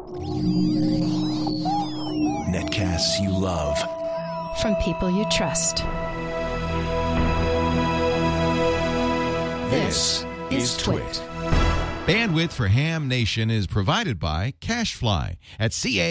Netcasts you love. From people you trust. This is Twit. Bandwidth for Ham Nation is provided by CashFly at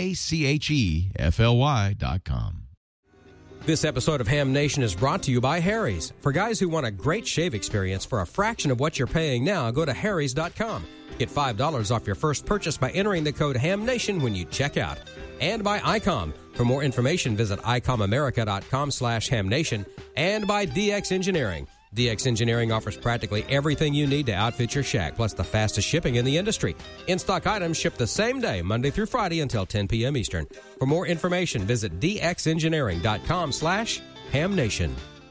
CACHEFLY.com. This episode of Ham Nation is brought to you by Harry's. For guys who want a great shave experience for a fraction of what you're paying now, go to harrys.com. Get $5 off your first purchase by entering the code HAMNATION when you check out. And by ICOM. For more information, visit ICOMAmerica.com/HamNation. And by DX Engineering. DX Engineering offers practically everything you need to outfit your shack, plus the fastest shipping in the industry. In-stock items ship the same day, Monday through Friday until 10 p.m. Eastern. For more information, visit DXEngineering.com/HamNation.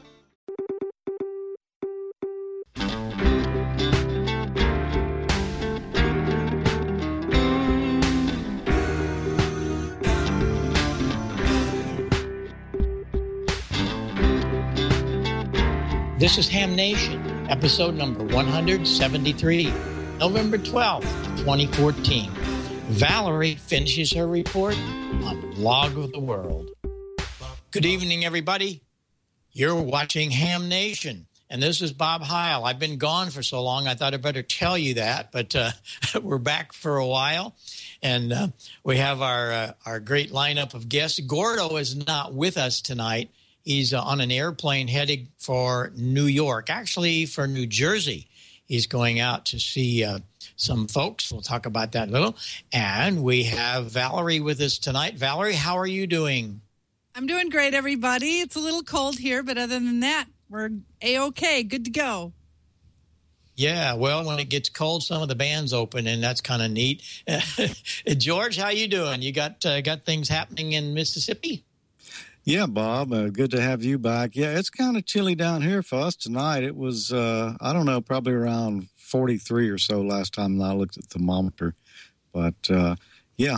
This is Ham Nation, episode number 173, November 12th, 2014. Valerie finishes her report on Log of the World. Good evening, everybody. You're watching Ham Nation, and this is Bob Heil. I've been gone for so long, I thought I'd better tell you that, but we're back for a while, and we have our great lineup of guests. Gordo is not with us tonight. He's on an airplane heading for New York, actually for New Jersey. He's going out to see some folks. We'll talk about that a little. And we have Valerie with us tonight. Valerie, how are you doing? I'm doing great, everybody. It's a little cold here, but other than that, we're A-OK, good to go. Yeah, well, when it gets cold, some of the bands open, and that's kind of neat. George, how you doing? You got things happening in Mississippi? Yeah, Bob, good to have you back. Yeah, it's kind of chilly down here for us tonight. It was, I don't know, probably around 43 or so last time I looked at the thermometer. But, kind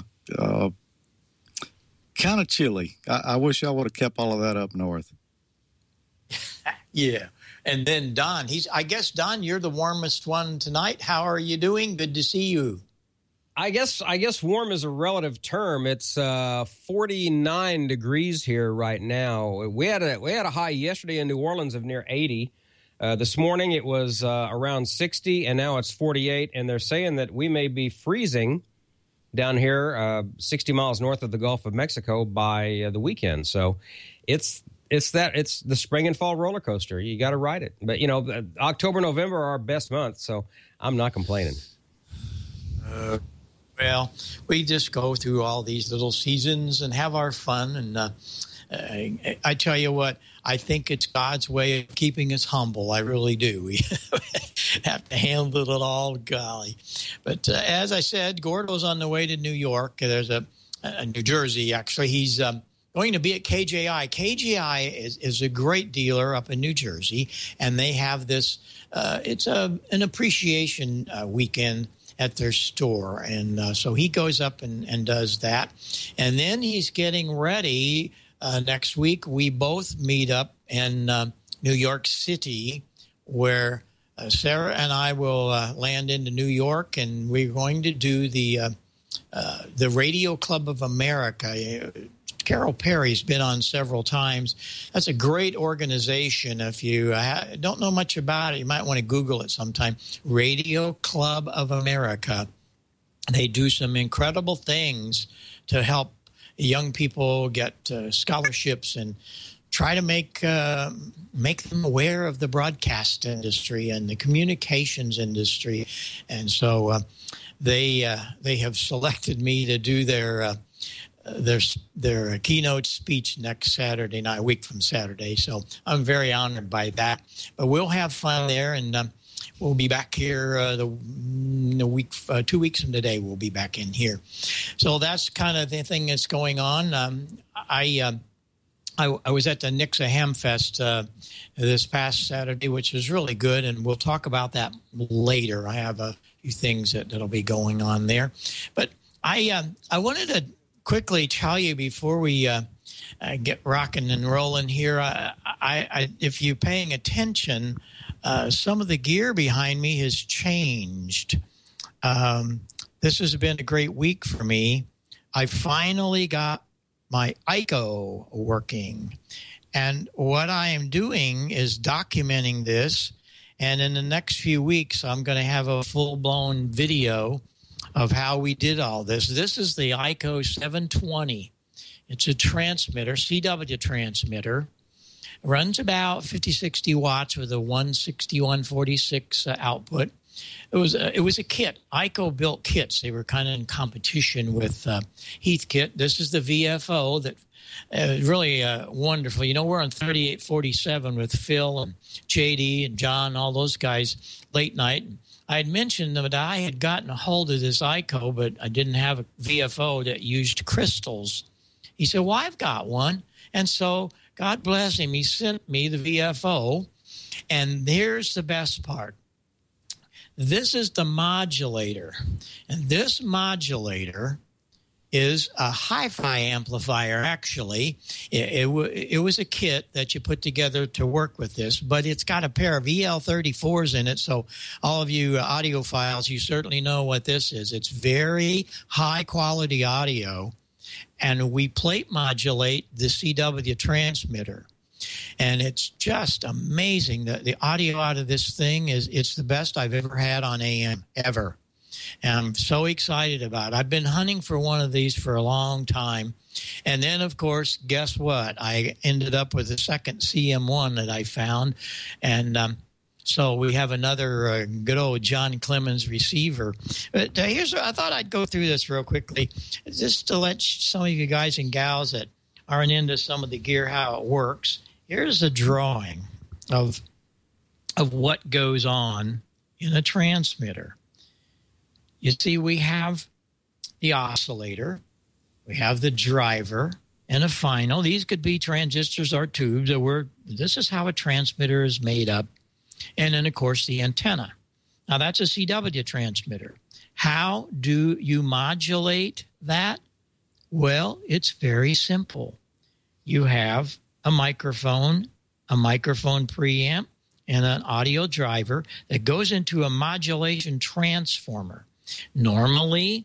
of chilly. I wish I would have kept all of that up north. Yeah. And then Don, I guess, Don, you're the warmest one tonight. How are you doing? Good to see you. I guess warm is a relative term. It's 49 degrees here right now. We had a high yesterday in New Orleans of near 80. This morning it was around 60, and now it's 48. And they're saying that we may be freezing down here 60 miles north of the Gulf of Mexico by the weekend. So it's the spring and fall roller coaster. You got to ride it. But, October, November are our best months, so I'm not complaining. Well, we just go through all these little seasons and have our fun. And I tell you what, I think it's God's way of keeping us humble. I really do. We have to handle it all, golly. But as I said, Gordo's on the way to New York. There's a New Jersey, actually. He's going to be at KJI. KJI is a great dealer up in New Jersey, and they have this. It's an appreciation weekend at their store. And so he goes up and does that. And then he's getting ready. Next week, we both meet up in New York City, where Sarah and I will land into New York, and we're going to do the Radio Club of America. Carol Perry's been on several times. That's a great organization. If you don't know much about it, you might want to Google it sometime. Radio Club of America. They do some incredible things to help young people get scholarships and try to make them aware of the broadcast industry and the communications industry. And so they have selected me to do their keynote speech next Saturday night, a week from Saturday. So I'm very honored by that. But we'll have fun there, and we'll be back here the week, 2 weeks from today. We'll be back in here. So that's kind of the thing that's going on. I was at the Nixa Ham Fest this past Saturday, which was really good, and we'll talk about that later. I have a few things that'll be going on there. But I wanted to quickly tell you before we get rocking and rolling here, if you're paying attention, some of the gear behind me has changed. This has been a great week for me. I finally got my ICO working. And what I am doing is documenting this. And in the next few weeks, I'm going to have a full-blown video of how we did all this. This is the ICO 720. It's a transmitter, CW transmitter. It runs about 50, 60 watts with a 160, 146 output. It was a kit. ICO built kits. They were kind of in competition with Heathkit. This is the VFO that really wonderful. You know, we're on 3847 with Phil and JD and John, all those guys, late night. I had mentioned that I had gotten a hold of this ICO, but I didn't have a VFO that used crystals. He said, well, I've got one. And so God bless him. He sent me the VFO. And here's the best part. This is the modulator. And this modulator is a hi-fi amplifier, actually. It was a kit that you put together to work with this, but it's got a pair of EL34s in it, so all of you audiophiles, you certainly know what this is. It's very high-quality audio, and we plate modulate the CW transmitter. And it's just amazing. The audio out of this thing it's the best I've ever had on AM, ever. And I'm so excited about it. I've been hunting for one of these for a long time. And then, of course, guess what? I ended up with a second CM1 that I found. And so we have another good old John Clemens receiver. But I thought I'd go through this real quickly, just to let some of you guys and gals that aren't into some of the gear how it works. Here's a drawing of what goes on in a transmitter. You see, we have the oscillator, we have the driver, and a final. These could be transistors or tubes. This is how a transmitter is made up. And then, of course, the antenna. Now, that's a CW transmitter. How do you modulate that? Well, it's very simple. You have a microphone preamp, and an audio driver that goes into a modulation transformer. Normally,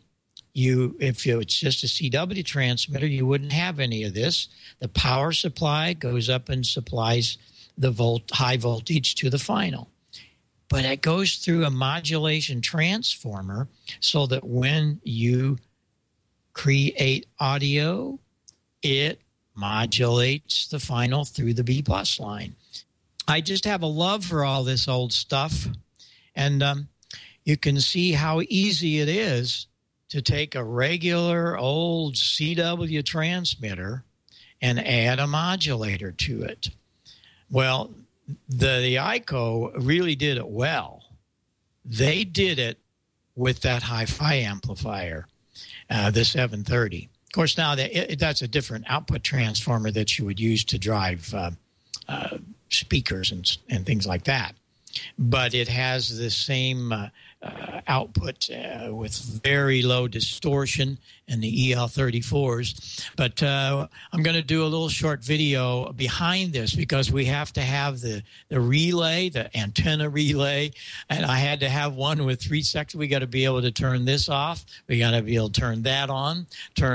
if it's just a CW transmitter, you wouldn't have any of this. The power supply goes up and supplies the high voltage to the final. But it goes through a modulation transformer so that when you create audio, it modulates the final through the B+ line. I just have a love for all this old stuff. And you can see how easy it is to take a regular old CW transmitter and add a modulator to it. Well, the ICO really did it well. They did it with that hi-fi amplifier, the 730. Of course, now that's a different output transformer that you would use to drive speakers and things like that. But it has the same output with very low distortion and the EL34s. But I'm going to do a little short video behind this because we have to have the relay, the antenna relay, and I had to have one with 3 sections. We got to be able to turn this off. We got to be able to turn that on,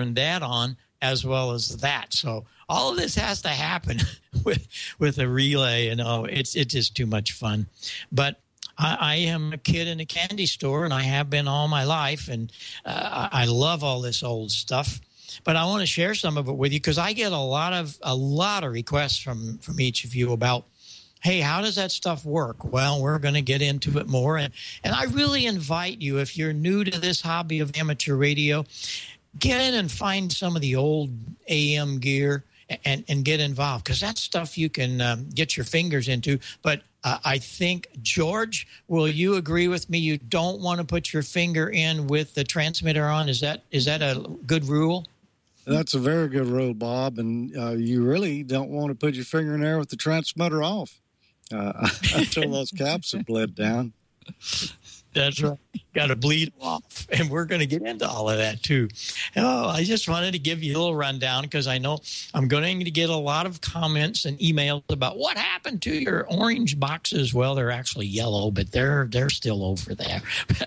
as well as that. So all of this has to happen with a relay, and it's just too much fun. But I am a kid in a candy store, and I have been all my life, and I love all this old stuff. But I want to share some of it with you because I get a lot of requests from each of you about, hey, how does that stuff work? Well, we're going to get into it more, and I really invite you, if you're new to this hobby of amateur radio, get in and find some of the old AM gear and get involved because that's stuff you can get your fingers into. But I think, George, will you agree with me? You don't want to put your finger in with the transmitter on. Is that a good rule? That's a very good rule, Bob. And you really don't want to put your finger in there with the transmitter off until those caps have bled down. That's right. got to bleed off. And we're going to get into all of that, too. Oh, I just wanted to give you a little rundown because I know I'm going to get a lot of comments and emails about what happened to your orange boxes. Well, they're actually yellow, but they're still over there.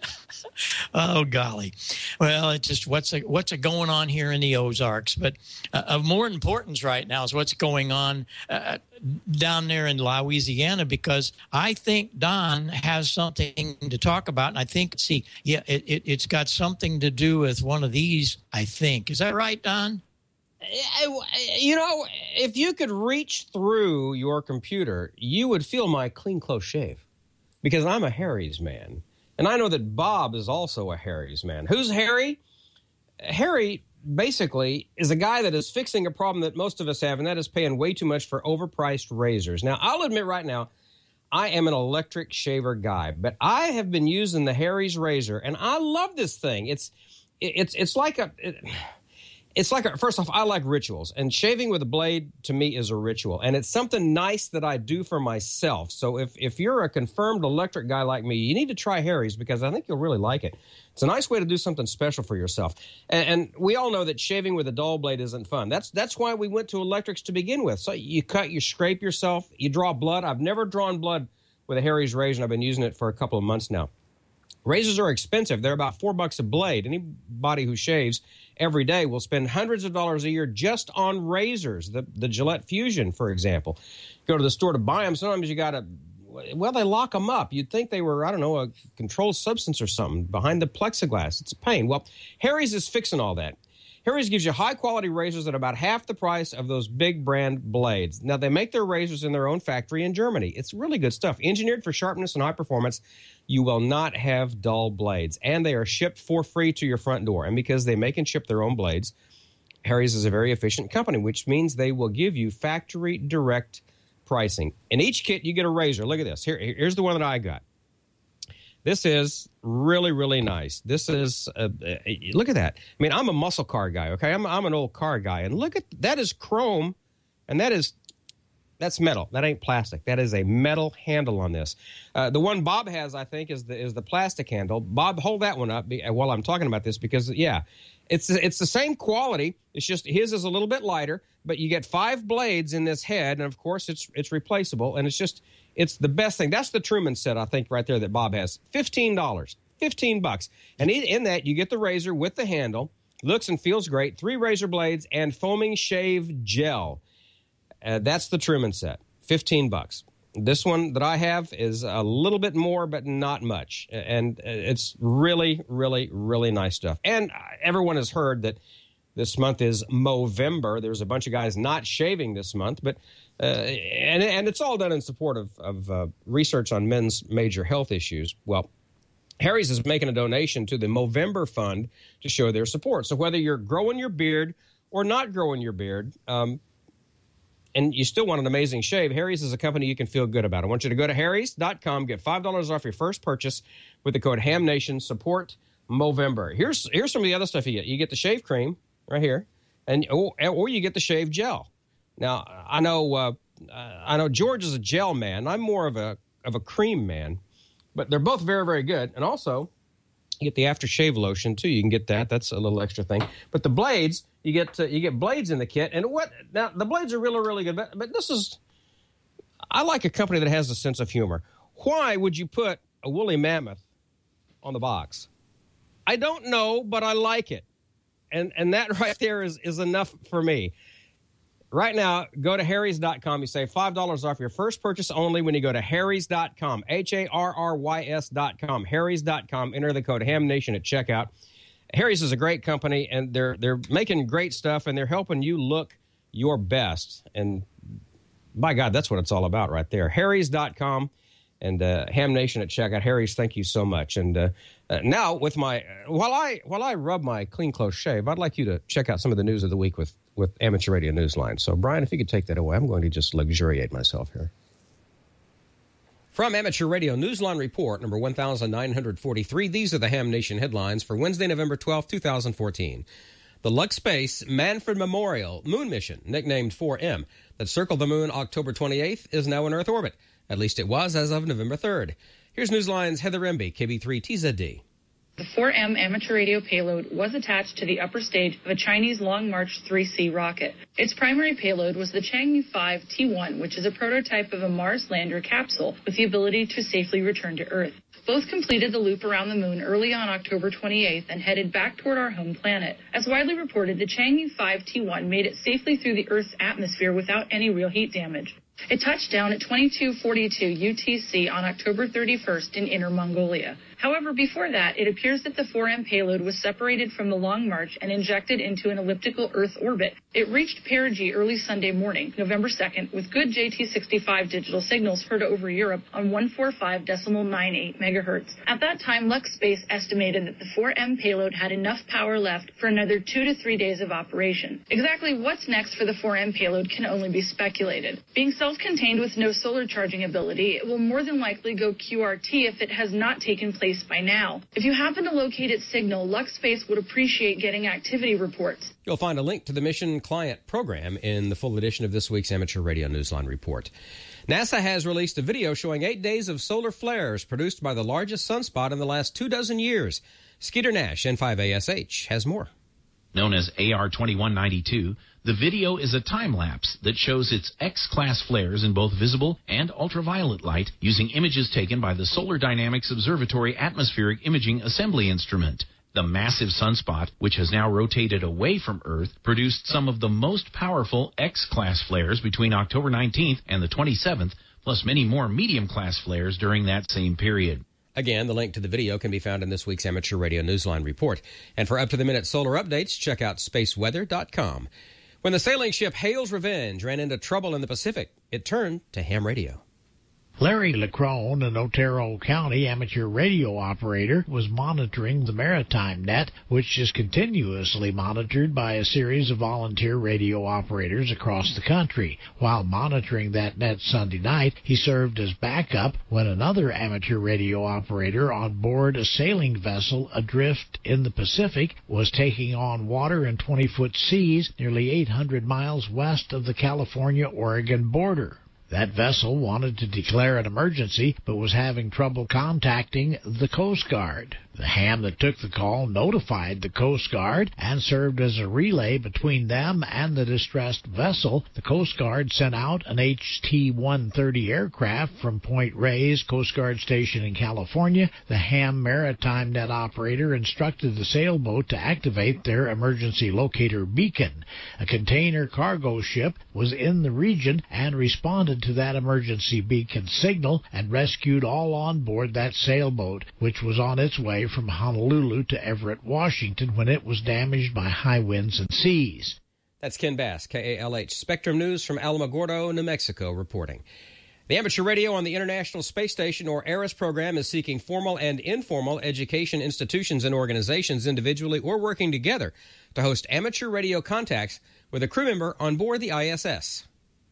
Oh, golly. Well, it's just what's going on here in the Ozarks. But of more importance right now is what's going on down there in Louisiana, because I think Don has something to talk about. And I think, it's got something to do with one of these, I think. Is that right, Don? You know, if you could reach through your computer, you would feel my clean close shave, because I'm a Harry's man. And I know that Bob is also a Harry's man. Who's Harry? Harry basically is a guy that is fixing a problem that most of us have, and that is paying way too much for overpriced razors. Now, I'll admit right now, I am an electric shaver guy, but I have been using the Harry's razor, and I love this thing. It's like a... First off, I like rituals, and shaving with a blade to me is a ritual, and it's something nice that I do for myself. So if you're a confirmed electric guy like me, you need to try Harry's, because I think you'll really like it. It's a nice way to do something special for yourself. And we all know that shaving with a dull blade isn't fun. That's why we went to electrics to begin with. So you cut, you scrape yourself, you draw blood. I've never drawn blood with a Harry's razor, and I've been using it for a couple of months now. Razors are expensive. They're about $4 a blade. Anybody who shaves every day will spend hundreds of dollars a year just on razors. The Gillette Fusion, for example. Go to the store to buy them. Sometimes you got to, they lock them up. You'd think they were, a controlled substance or something behind the plexiglass. It's a pain. Well, Harry's is fixing all that. Harry's gives you high-quality razors at about half the price of those big brand blades. Now, they make their razors in their own factory in Germany. It's really good stuff. Engineered for sharpness and high performance, you will not have dull blades. And they are shipped for free to your front door. And because they make and ship their own blades, Harry's is a very efficient company, which means they will give you factory direct pricing. In each kit, you get a razor. Look at this. Here's the one that I got. This is really, really nice. This is, look at that. I mean, I'm a muscle car guy, okay? I'm an old car guy. And look at, that is chrome, and that's metal. That ain't plastic. That is a metal handle on this. The one Bob has, I think, is the plastic handle. Bob, hold that one up while I'm talking about this, because, it's the same quality. It's just his is a little bit lighter, but you get 5 blades in this head, and, of course, it's replaceable, and it's the best thing. That's the Truman set, I think, right there that Bob has. $15. $15. And in that, you get the razor with the handle. Looks and feels great. 3 razor blades and foaming shave gel. That's the Truman set. $15. This one that I have is a little bit more, but not much. And it's really, really, really nice stuff. And everyone has heard that this month is Movember. There's a bunch of guys not shaving this month, but and it's all done in support of research on men's major health issues. Well, Harry's is making a donation to the Movember Fund to show their support. So whether you're growing your beard or not growing your beard, and you still want an amazing shave, Harry's is a company you can feel good about. I want you to go to harrys.com, get $5 off your first purchase with the code HAMNATION, support Movember. Here's some of the other stuff you get. You get the shave cream right here, or you get the shave gel. Now, I know George is a gel man. I'm more of a cream man, but they're both very, very good. And also, you get the aftershave lotion too. You can get that. That's a little extra thing. But the blades, you get blades in the kit. And now the blades are really, really good. But I like a company that has a sense of humor. Why would you put a woolly mammoth on the box? I don't know, but I like it. And that right there is enough for me. Right now, go to harrys.com. You save $5 off your first purchase only when you go to harrys.com, HARRYS.com, harrys.com. Enter the code HAMNATION at checkout. Harry's is a great company, and they're making great stuff, and they're helping you look your best. And by God, that's what it's all about right there. harrys.com and HAMNATION at checkout. Harry's, thank you so much. And now, with while I rub my clean close shave, I'd like you to check out some of the news of the week with Amateur Radio Newsline. So, Brian, if you could take that away, I'm going to just luxuriate myself here. From Amateur Radio Newsline Report, number 1943, these are the Ham Nation headlines for Wednesday, November 12, 2014. The Lux Space Manfred Memorial moon mission, nicknamed 4M, that circled the moon October 28th, is now in Earth orbit. At least it was as of November 3rd. Here's Newsline's Heather Emby, KB3 TZD. The 4M amateur radio payload was attached to the upper stage of a Chinese Long March 3C rocket. Its primary payload was the Chang'e 5 T1, which is a prototype of a Mars lander capsule with the ability to safely return to Earth. Both completed the loop around the moon early on October 28th and headed back toward our home planet. As widely reported, the Chang'e 5 T1 made it safely through the Earth's atmosphere without any real heat damage. It touched down at 2242 UTC on October 31st in Inner Mongolia. However, before that, it appears that the 4M payload was separated from the Long March and injected into an elliptical Earth orbit. It reached perigee early Sunday morning, November 2nd, with good JT65 digital signals heard over Europe on 145.98 megahertz. At that time, LuxSpace estimated that the 4M payload had enough power left for another 2 to 3 days of operation. Exactly what's next for the 4M payload can only be speculated. Being self-contained with no solar charging ability, it will more than likely go QRT if it has not taken place by now. If you happen to locate its signal, LuxSpace would appreciate getting activity reports. You'll find a link to the Mission Client program in the full edition of this week's Amateur Radio Newsline report. NASA has released a video showing 8 days of solar flares produced by the largest sunspot in the last 24 years. Skeeter Nash, N5ASH, has more. Known as AR2192, the video is a time-lapse that shows its X-class flares in both visible and ultraviolet light using images taken by the Solar Dynamics Observatory Atmospheric Imaging Assembly Instrument. The massive sunspot, which has now rotated away from Earth, produced some of the most powerful X-class flares between October 19th and the 27th, plus many more medium-class flares during that same period. Again, the link to the video can be found in this week's Amateur Radio Newsline report. And for up-to-the-minute solar updates, check out spaceweather.com. When the sailing ship Hale's Revenge ran into trouble in the Pacific, it turned to ham radio. Larry Leckrone, an Otero County amateur radio operator, was monitoring the maritime net, which is continuously monitored by a series of volunteer radio operators across the country. While monitoring that net Sunday night, he served as backup when another amateur radio operator on board a sailing vessel adrift in the Pacific was taking on water in 20-foot seas nearly 800 miles west of the California-Oregon border. That vessel wanted to declare an emergency, but was having trouble contacting the Coast Guard. The ham that took the call notified the Coast Guard and served as a relay between them and the distressed vessel. The Coast Guard sent out an HT-130 aircraft from Point Reyes Coast Guard Station in California. The ham maritime net operator instructed the sailboat to activate their emergency locator beacon. A container cargo ship was in the region and responded to that emergency beacon signal and rescued all on board that sailboat, which was on its way from Honolulu to Everett, Washington, when it was damaged by high winds and seas. That's Ken Bass, KALH Spectrum News from Alamogordo, New Mexico, reporting. The Amateur Radio on the International Space Station, or ARISS program, is seeking formal and informal education institutions and organizations, individually or working together, to host amateur radio contacts with a crew member on board the ISS.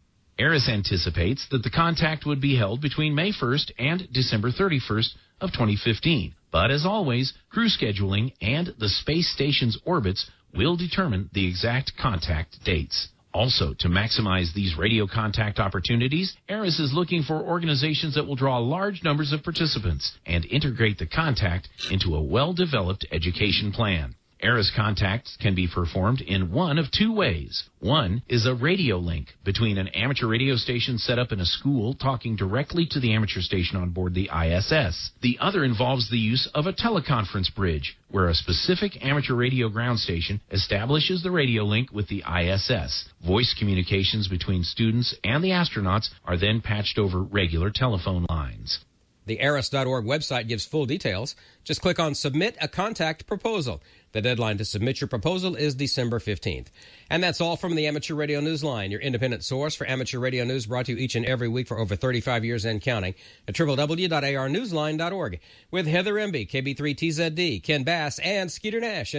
ARISS anticipates that the contact would be held between May 1st and December 31st of 2015. But as always, crew scheduling and the space station's orbits will determine the exact contact dates. Also, to maximize these radio contact opportunities, ARISS is looking for organizations that will draw large numbers of participants and integrate the contact into a well-developed education plan. ARISS contacts can be performed in one of two ways. One is a radio link between an amateur radio station set up in a school talking directly to the amateur station on board the ISS. The other involves the use of a teleconference bridge, where a specific amateur radio ground station establishes the radio link with the ISS. Voice communications between students and the astronauts are then patched over regular telephone lines. The ARISS.org website gives full details. Just click on Submit a Contact Proposal. The deadline to submit your proposal is December 15th. And that's all from the Amateur Radio Newsline, your independent source for amateur radio news, brought to you each and every week for over 35 years and counting at www.arnewsline.org. With Heather Emby, KB3TZD, Ken Bass, and Skeeter Nash,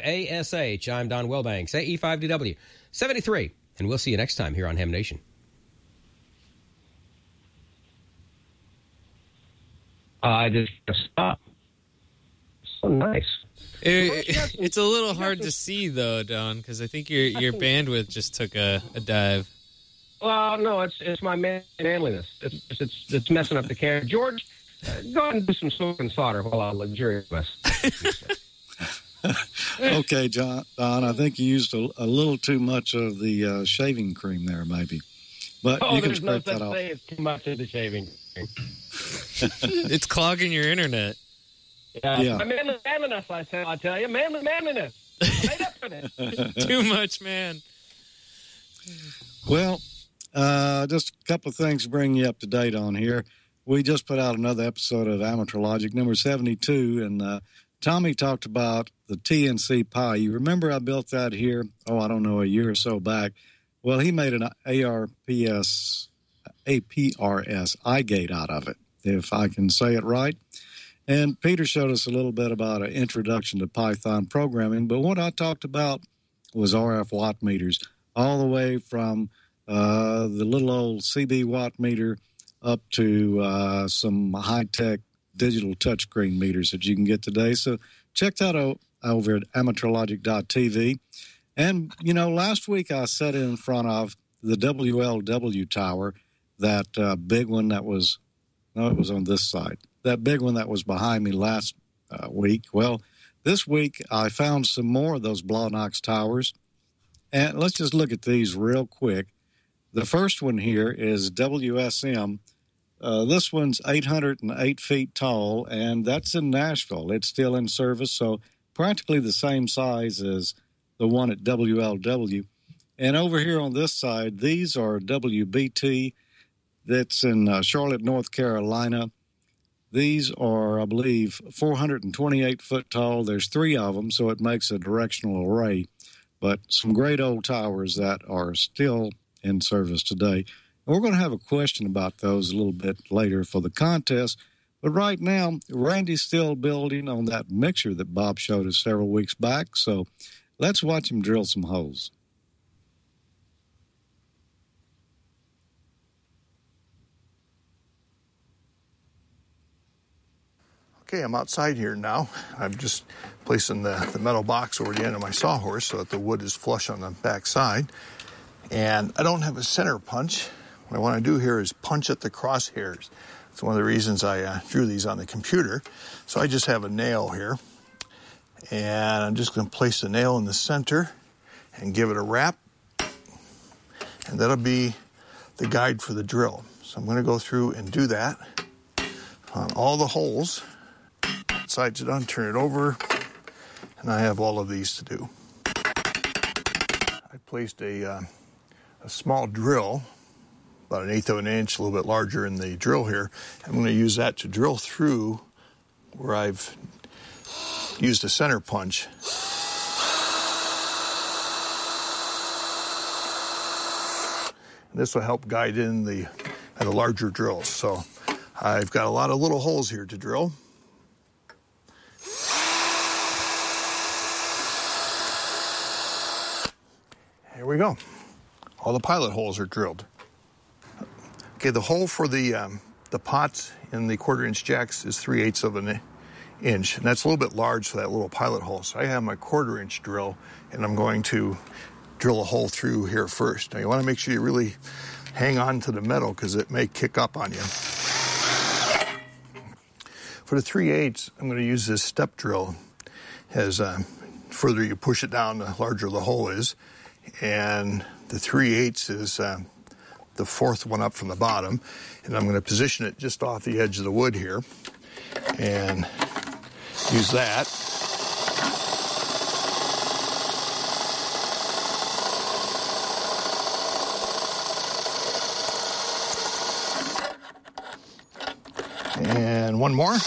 N5ASH, I'm Don Welbanks, AE5DW 73. And we'll see you next time here on Ham Nation. I just stopped. So nice. It's a little hard to see, though, Don, because I think your bandwidth just took a dive. Well, no, it's my manliness. It's messing up the camera. George, Go ahead and do some smoke and solder while I luxurious. Okay, Don, I think you used a little too much of the shaving cream there, maybe. But you can there's no scrape that such off. thing as too much of the shaving cream. It's clogging your internet. Yeah. Manliness, I tell you. Manliness. I made up for this. Too much, man. Well, just a couple of things to bring you up to date on here. We just put out another episode of Amateur Logic, number 72, and Tommy talked about the TNC Pi. You remember I built that here, I don't know, a year or so back. Well, he made an APRS iGate out of it, if I can say it right. And Peter showed us a little bit about an introduction to Python programming, but what I talked about was RF watt meters, all the way from the little old CB watt meter up to some high-tech digital touchscreen meters that you can get today. So check that out over at amateurlogic.tv. And, last week I sat in front of the WLW tower, that big one that was, it was on this side, that big one that was behind me last week. Well, this week I found some more of those Blawnox towers. And let's just look at these real quick. The first one here is WSM. This one's 808 feet tall, and that's in Nashville. It's still in service, so practically the same size as the one at WLW. And over here on this side, these are WBT. That's in Charlotte, North Carolina. These are, I believe, 428 foot tall. There's 3 of them, so it makes a directional array. But some great old towers that are still in service today. And we're going to have a question about those a little bit later for the contest. But right now, Randy's still building on that mixer that Bob showed us several weeks back. So let's watch him drill some holes. Okay, I'm outside here now. I'm just placing the metal box over the end of my sawhorse so that the wood is flush on the back side. And I don't have a center punch. What I want to do here is punch at the crosshairs. It's one of the reasons I drew these on the computer. So I just have a nail here. And I'm just going to place the nail in the center and give it a wrap. And that'll be the guide for the drill. So I'm going to go through and do that on all the holes. Sides it on, turn it over, and I have all of these to do. I placed a small drill, about 1/8 of an inch, a little bit larger in the drill here. I'm going to use that to drill through where I've used a center punch. And this will help guide in the larger drills. So I've got a lot of little holes here to drill. Here we go. All the pilot holes are drilled. Okay, the hole for the pots in the 1/4-inch jacks is 3/8 of an inch, and that's a little bit large for that little pilot hole. So I have my 1/4-inch drill, and I'm going to drill a hole through here first. Now you want to make sure you really hang on to the metal because it may kick up on you. For the 3/8, I'm going to use this step drill. As further you push it down, the larger the hole is. And the 3/8 is the fourth one up from the bottom. And I'm going to position it just off the edge of the wood here and use that. And one more.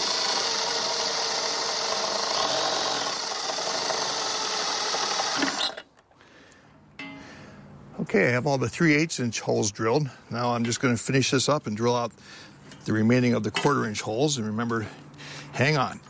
Okay, I have all the 3/8-inch holes drilled. Now I'm just going to finish this up and drill out the remaining of the 1/4-inch holes. And remember, hang on.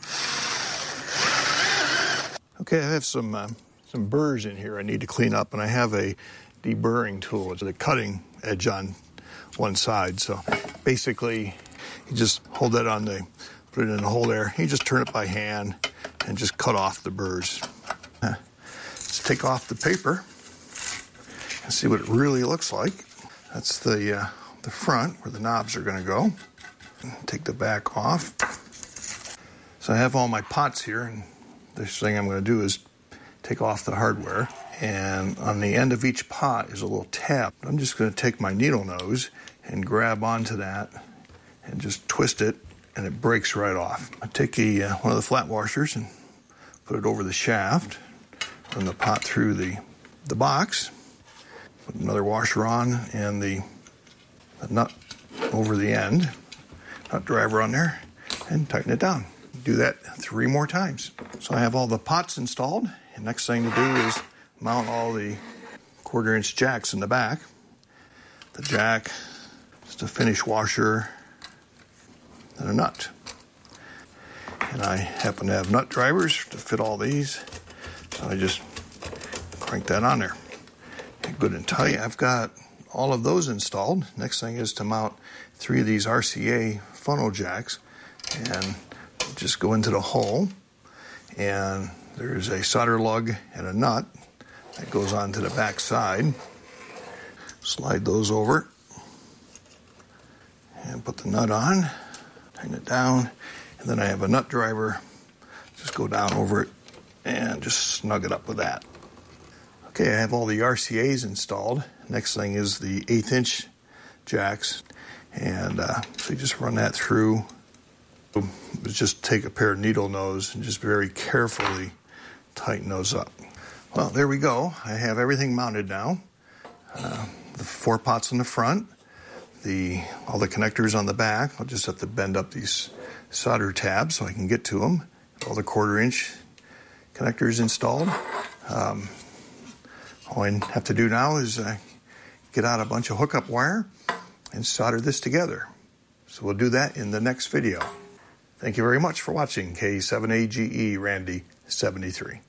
Okay, I have some burrs in here I need to clean up, and I have a deburring tool. It's a cutting edge on one side. So basically, you just hold that on the, put it in the hole there. You just turn it by hand and just cut off the burrs. Let's take off the paper. See what it really looks like. That's the front where the knobs are going to go. Take the back off. So I have all my pots here, and the thing I'm going to do is take off the hardware. And on the end of each pot is a little tab. I'm just going to take my needle nose and grab onto that and just twist it, and it breaks right off. I take one of the flat washers and put it over the shaft, run the pot through the box, put another washer on, and the nut over the end, nut driver on there, and tighten it down. Do that 3 more times. So I have all the pots installed, and next thing to do is mount all the 1/4-inch jacks in the back. The jack, just a finish washer, and a nut. And I happen to have nut drivers to fit all these, so I just crank that on there. Get good and tight. I've got all of those installed. Next thing is to mount 3 of these RCA funnel jacks and just go into the hole, and there's a solder lug and a nut that goes onto the back side. Slide those over and put the nut on, tighten it down, and then I have a nut driver. Just go down over it and just snug it up with that. Okay, I have all the RCAs installed. Next thing is the 1/8-inch jacks, and so you just run that through. Just take a pair of needle nose and just very carefully tighten those up. Well, there we go. I have everything mounted now. The 4 pots in the front, all the connectors on the back. I'll just have to bend up these solder tabs so I can get to them. All the 1/4-inch connectors installed. All I have to do now is get out a bunch of hookup wire and solder this together. So we'll do that in the next video. Thank you very much for watching K7AGE Randy 73.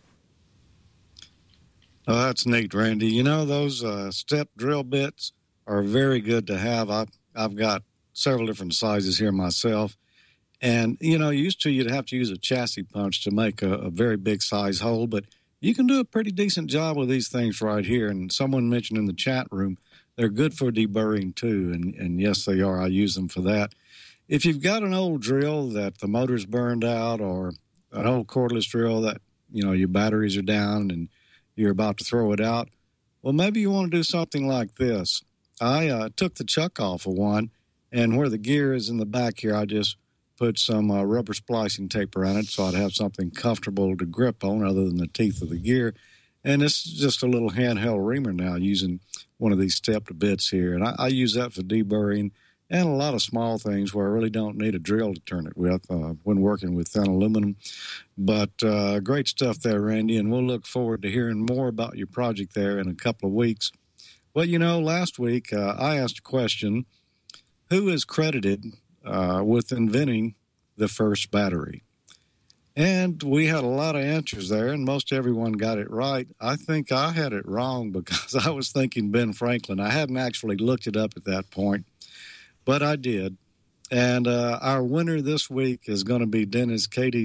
Oh, that's neat, Randy. You know, those step drill bits are very good to have. I've got several different sizes here myself. And, you know, used to you'd have to use a chassis punch to make a very big size hole, but you can do a pretty decent job with these things right here. And someone mentioned in the chat room, they're good for deburring too. And yes, they are. I use them for that. If you've got an old drill that the motor's burned out, or an old cordless drill that, you know, your batteries are down and you're about to throw it out, well, maybe you want to do something like this. I took the chuck off of one, and where the gear is in the back here, I just put some rubber splicing tape around it so I'd have something comfortable to grip on other than the teeth of the gear. And this is just a little handheld reamer now using one of these stepped bits here. And I use that for deburring and a lot of small things where I really don't need a drill to turn it with when working with thin aluminum. But great stuff there, Randy, and we'll look forward to hearing more about your project there in a couple of weeks. Well, you know, last week I asked a question, who is credited with inventing the first battery? And we had a lot of answers there, and most everyone got it right. I think I had it wrong because I was thinking Ben Franklin. I hadn't actually looked it up at that point, but I did. And our winner this week is going to be Dennis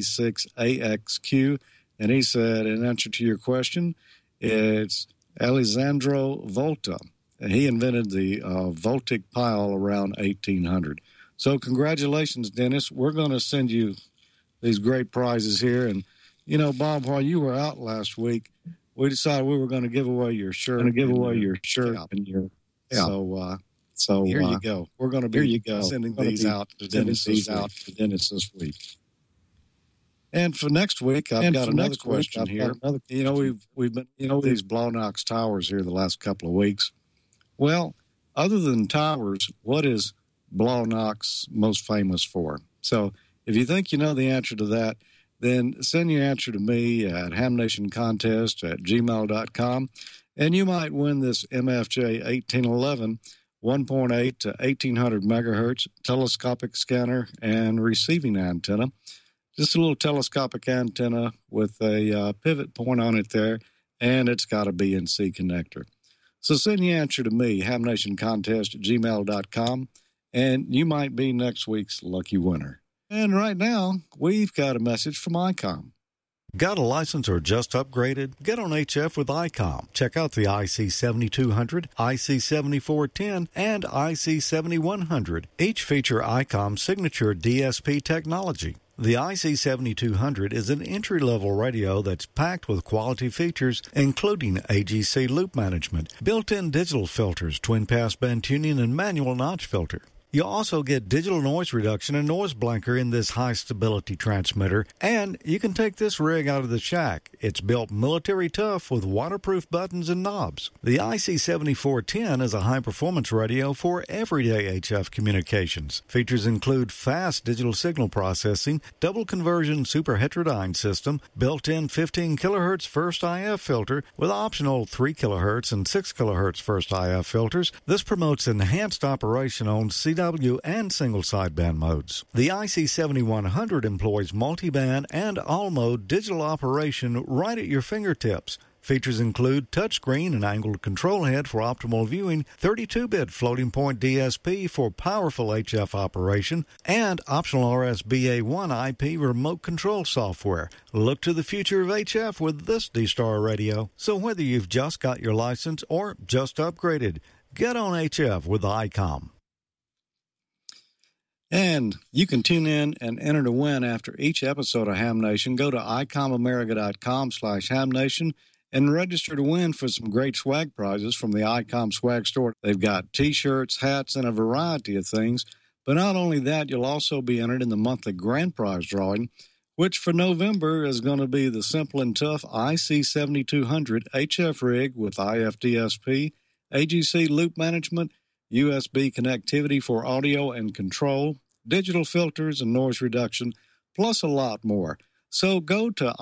KD6AXQ, and he said, in answer to your question, it's Alessandro Volta. And he invented the Voltic pile around 1800. So congratulations, Dennis. We're going to send you these great prizes here. And, you know, Bob, while you were out last week, we decided we were going to give away your shirt. And your shirt and your So here you go. We're going to be sending these out to Dennis this week. And for next week, I've got another question here. You know, we've been these Blawnox towers here the last couple of weeks. Well, other than towers, what is Blawnox most famous for? So if you think you know the answer to that, then send your answer to me at hamnationcontest@gmail.com, and you might win this MFJ 1811 1.8 to 1800 megahertz telescopic scanner and receiving antenna. Just a little telescopic antenna with a pivot point on it there, and it's got a BNC connector. So send your answer to me, hamnationcontest@gmail.com, and you might be next week's lucky winner. And right now, we've got a message from ICOM. Got a license or just upgraded? Get on HF with ICOM. Check out the IC7200, IC7410, and IC7100. Each feature ICOM's signature DSP technology. The IC7200 is an entry-level radio that's packed with quality features, including AGC loop management, built-in digital filters, twin-pass band tuning, and manual notch filter. You'll also get digital noise reduction and noise blanker in this high-stability transmitter, and you can take this rig out of the shack. It's built military tough with waterproof buttons and knobs. The IC7410 is a high-performance radio for everyday HF communications. Features include fast digital signal processing, double conversion super heterodyne system, built-in 15 kHz first IF filter with optional 3 kHz and 6 kHz first IF filters. This promotes enhanced operation on CW and single sideband modes. The IC7100 employs multiband and all-mode digital operation right at your fingertips. Features include touchscreen and angled control head for optimal viewing, 32-bit floating point DSP for powerful HF operation, and optional RSBA1 IP remote control software. Look to the future of HF with this D-Star radio. So whether you've just got your license or just upgraded, get on HF with ICOM. And you can tune in and enter to win after each episode of Ham Nation. Go to icomamerica.com/hamnation and register to win for some great swag prizes from the ICOM swag store. They've got T-shirts, hats, and a variety of things. But not only that, you'll also be entered in the monthly grand prize drawing, which for November is going to be the simple and tough IC7200 HF rig with IFDSP, AGC loop management, USB connectivity for audio and control, digital filters and noise reduction, plus a lot more. So go to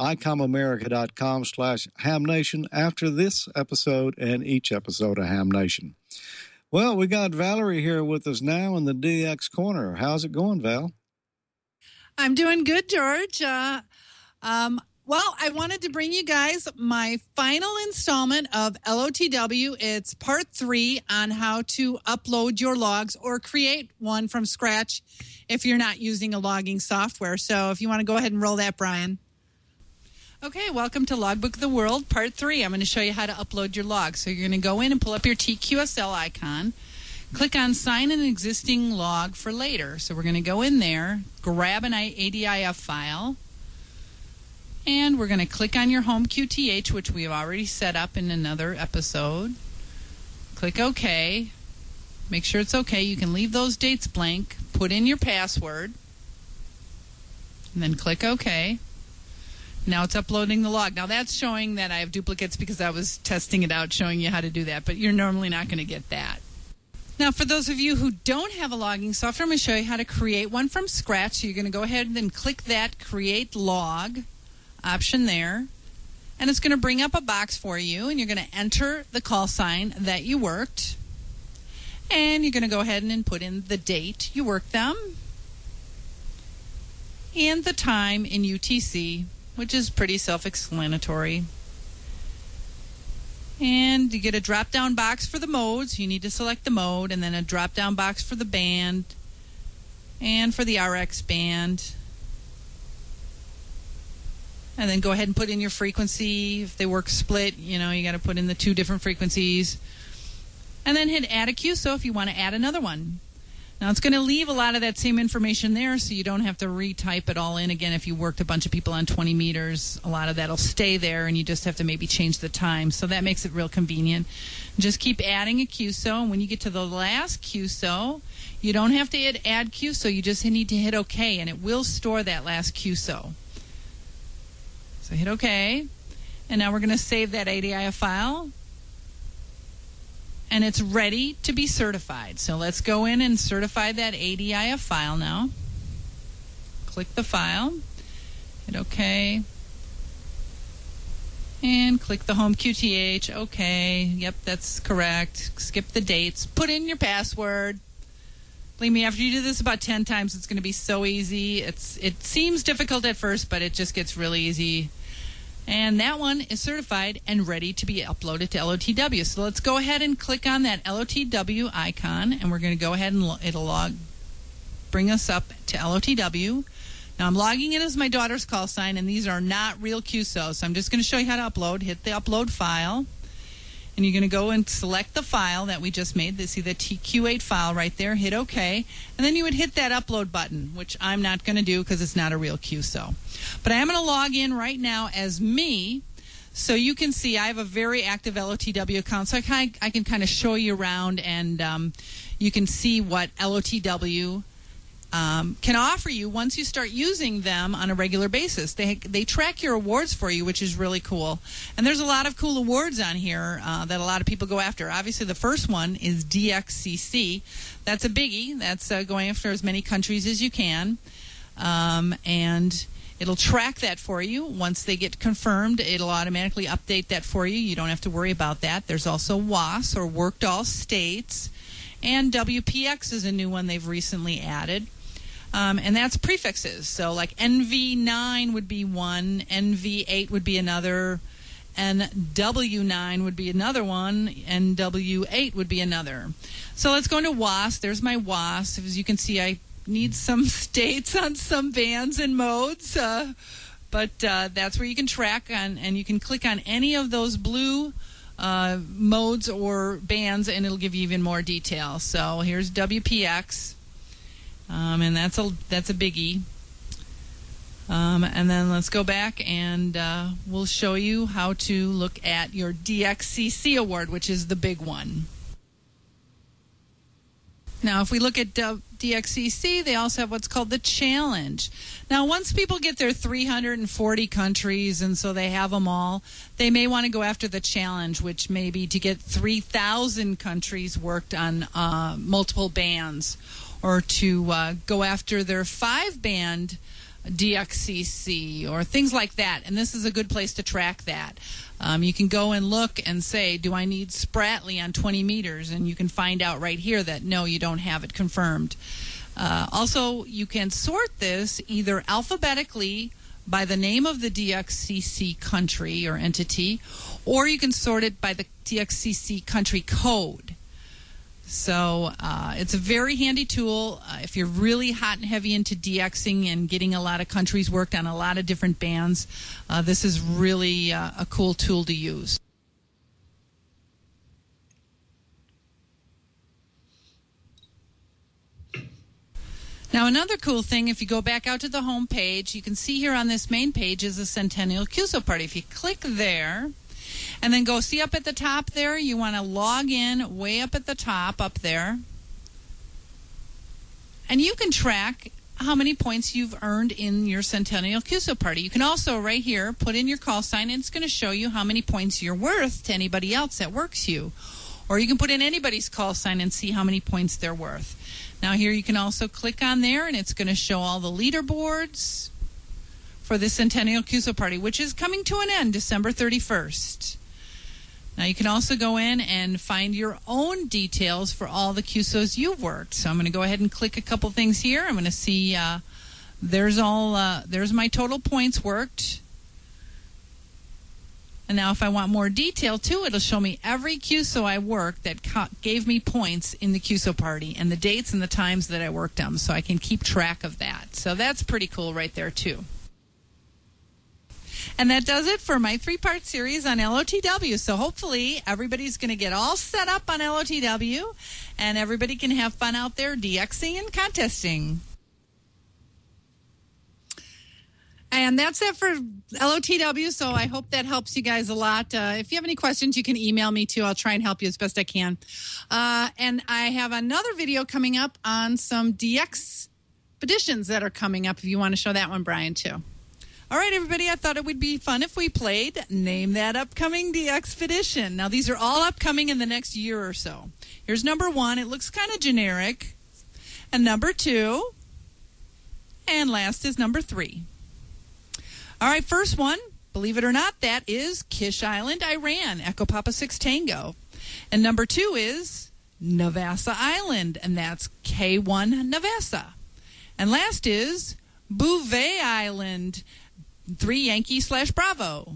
icomamerica.com/hamnation after this episode and each episode of Ham Nation. Well, we got Valerie here with us now in the DX Corner. How's it going, Val? I'm doing good, George. Well, I wanted to bring you guys my final installment of LOTW. It's part 3 on how to upload your logs or create one from scratch if you're not using a logging software. So if you want to go ahead and roll that, Brian. Okay, welcome to Logbook of the World, part 3. I'm going to show you how to upload your logs. So you're going to go in and pull up your TQSL icon. Click on Sign an Existing Log for Later. So we're going to go in there, grab an ADIF file, and we're going to click on your home QTH, which we've already set up in another episode. Click OK. Make sure it's OK. You can leave those dates blank. Put in your password. And then click OK. Now it's uploading the log. Now that's showing that I have duplicates because I was testing it out, showing you how to do that. But you're normally not going to get that. Now, for those of you who don't have a logging software, I'm going to show you how to create one from scratch. So you're going to go ahead and then click that Create Log option there, and it's going to bring up a box for you, and you're going to enter the call sign that you worked, and you're going to go ahead and put in the date you worked them and the time in UTC, which is pretty self-explanatory. And you get a drop-down box for the modes. You need to select the mode, and then a drop-down box for the band and for the RX band. And then go ahead and put in your frequency. If they work split, you got to put in the 2 different frequencies. And then hit Add a QSO if you want to add another one. Now, it's going to leave a lot of that same information there, so you don't have to retype it all in again. If you worked a bunch of people on 20 meters, a lot of that will stay there, and you just have to maybe change the time. So that makes it real convenient. Just keep adding a QSO, and when you get to the last QSO, you don't have to hit Add QSO. You just need to hit OK, and it will store that last QSO. So hit OK, and now we're going to save that ADIF file, and it's ready to be certified. So let's go in and certify that ADIF file now. Click the file, hit OK, and click the home QTH. OK, yep, that's correct. Skip the dates. Put in your password. Believe me, after you do this about 10 times, it's going to be so easy. It seems difficult at first, but it just gets really easy. And that one is certified and ready to be uploaded to LOTW. So let's go ahead and click on that LOTW icon, and we're going to go ahead and it'll bring us up to LOTW. Now I'm logging in as my daughter's call sign, and these are not real QSOs. So I'm just going to show you how to upload. Hit the upload file, and you're going to go and select the file that we just made. See the TQ8 file right there. Hit OK, and then you would hit that upload button, which I'm not going to do because it's not a real QSO. But I am going to log in right now as me. So you can see I have a very active LOTW account, so I can kind of show you around, and you can see what LOTW can offer you once you start using them on a regular basis. They track your awards for you, which is really cool. And there's a lot of cool awards on here that a lot of people go after. Obviously, the first one is DXCC. That's a biggie. That's going after as many countries as you can. And it'll track that for you. Once they get confirmed, it'll automatically update that for you. You don't have to worry about that. There's also WAS, or Worked All States. And WPX is a new one they've recently added. And that's prefixes. So like NV9 would be one, NV8 would be another, NW9 would be another one, NW8 would be another. So let's go into WAS. There's my WAS. As you can see, I need some states on some bands and modes, but that's where you can track on, and you can click on any of those blue modes or bands, and it'll give you even more detail. So here's WPX, and that's a biggie. And then let's go back, and we'll show you how to look at your DXCC award, which is the big one. Now, if we look at DXCC, they also have what's called the challenge. Now, once people get their 340 countries, and so they have them all, they may want to go after the challenge, which may be to get 3,000 countries worked on multiple bands, or to go after their 5-band DXCC, or things like that. And this is a good place to track that. You can go and look and say, do I need Spratly on 20 meters? And you can find out right here that no, you don't have it confirmed. Also, you can sort this either alphabetically by the name of the DXCC country or entity, or you can sort it by the DXCC country code. So it's a very handy tool if you're really hot and heavy into DXing and getting a lot of countries worked on a lot of different bands. This is really a cool tool to use. Now, another cool thing, if you go back out to the home page, you can see here on this main page is the Centennial QSO Party. If you click there, and then go see up at the top there, you want to log in way up at the top up there. And you can track how many points you've earned in your Centennial QSO Party. You can also right here put in your call sign, and it's going to show you how many points you're worth to anybody else that works you. Or you can put in anybody's call sign and see how many points they're worth. Now here you can also click on there, and it's going to show all the leaderboards for the Centennial QSO Party, which is coming to an end December 31st. Now you can also go in and find your own details for all the QSOs you've worked. So I'm going to go ahead and click a couple things here. I'm going to see there's my total points worked. And now if I want more detail too, it'll show me every QSO I worked that gave me points in the QSO Party, and the dates and the times that I worked them, so I can keep track of that. So that's pretty cool right there too. And that does it for my 3-part series on LOTW. So hopefully everybody's going to get all set up on LOTW, and everybody can have fun out there DXing and contesting. And that's it for LOTW, so I hope that helps you guys a lot. If you have any questions, you can email me too. I'll try and help you as best I can. And I have another video coming up on some DX expeditions that are coming up if you want to show that one, Brian, too. All right, everybody, I thought it would be fun if we played Name That Upcoming DXpedition. Now, these are all upcoming in the next year or so. Here's number 1. It looks kind of generic. And number 2. And last is number 3. All right, first one, believe it or not, that is Kish Island, Iran, Echo Papa 6 Tango. And number 2 is Navassa Island, and that's K1 Navassa. And last is Bouvet Island, 3 Yankee/Bravo.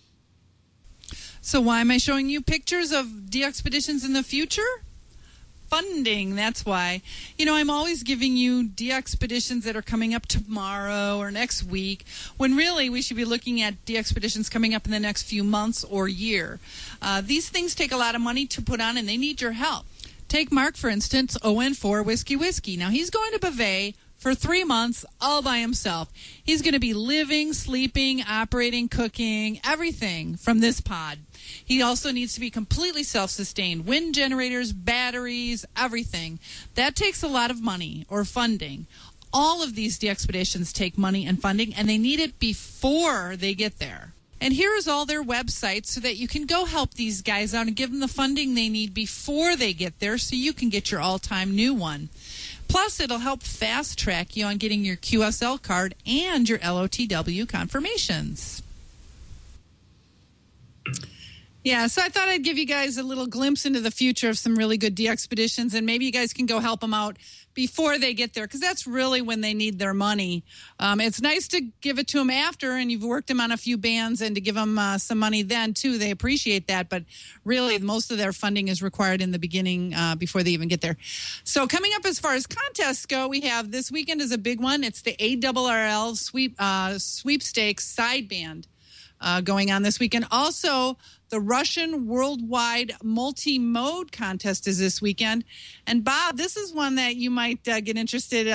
So why am I showing you pictures of DXpeditions in the future? funding. That's why. I'm always giving you DXpeditions that are coming up tomorrow or next week, when really we should be looking at DXpeditions coming up in the next few months or year. These things take a lot of money to put on, and they need your help. Take Mark, for instance, ON4 Whiskey. Now, he's going to Bavay for 3 months all by himself. He's going to be living, sleeping, operating, cooking, everything from this pod. He also needs to be completely self-sustained. Wind generators, batteries, everything. That takes a lot of money or funding. All of these DXpeditions take money and funding, and they need it before they get there. And here is all their websites so that you can go help these guys out and give them the funding they need before they get there so you can get your all-time new one. Plus, it'll help fast-track you on getting your QSL card and your LOTW confirmations. Yeah, so I thought I'd give you guys a little glimpse into the future of some really good DXpeditions, and maybe you guys can go help them out before they get there, because that's really when they need their money. It's nice to give it to them after, and you've worked them on a few bands, and to give them some money then, too. They appreciate that, but really most of their funding is required in the beginning before they even get there. So coming up as far as contests go, we have this weekend is a big one. It's the ARRL sweepstakes sideband going on this weekend. Also, the Russian Worldwide Multi-Mode Contest is this weekend. And, Bob, this is one that you might get interested,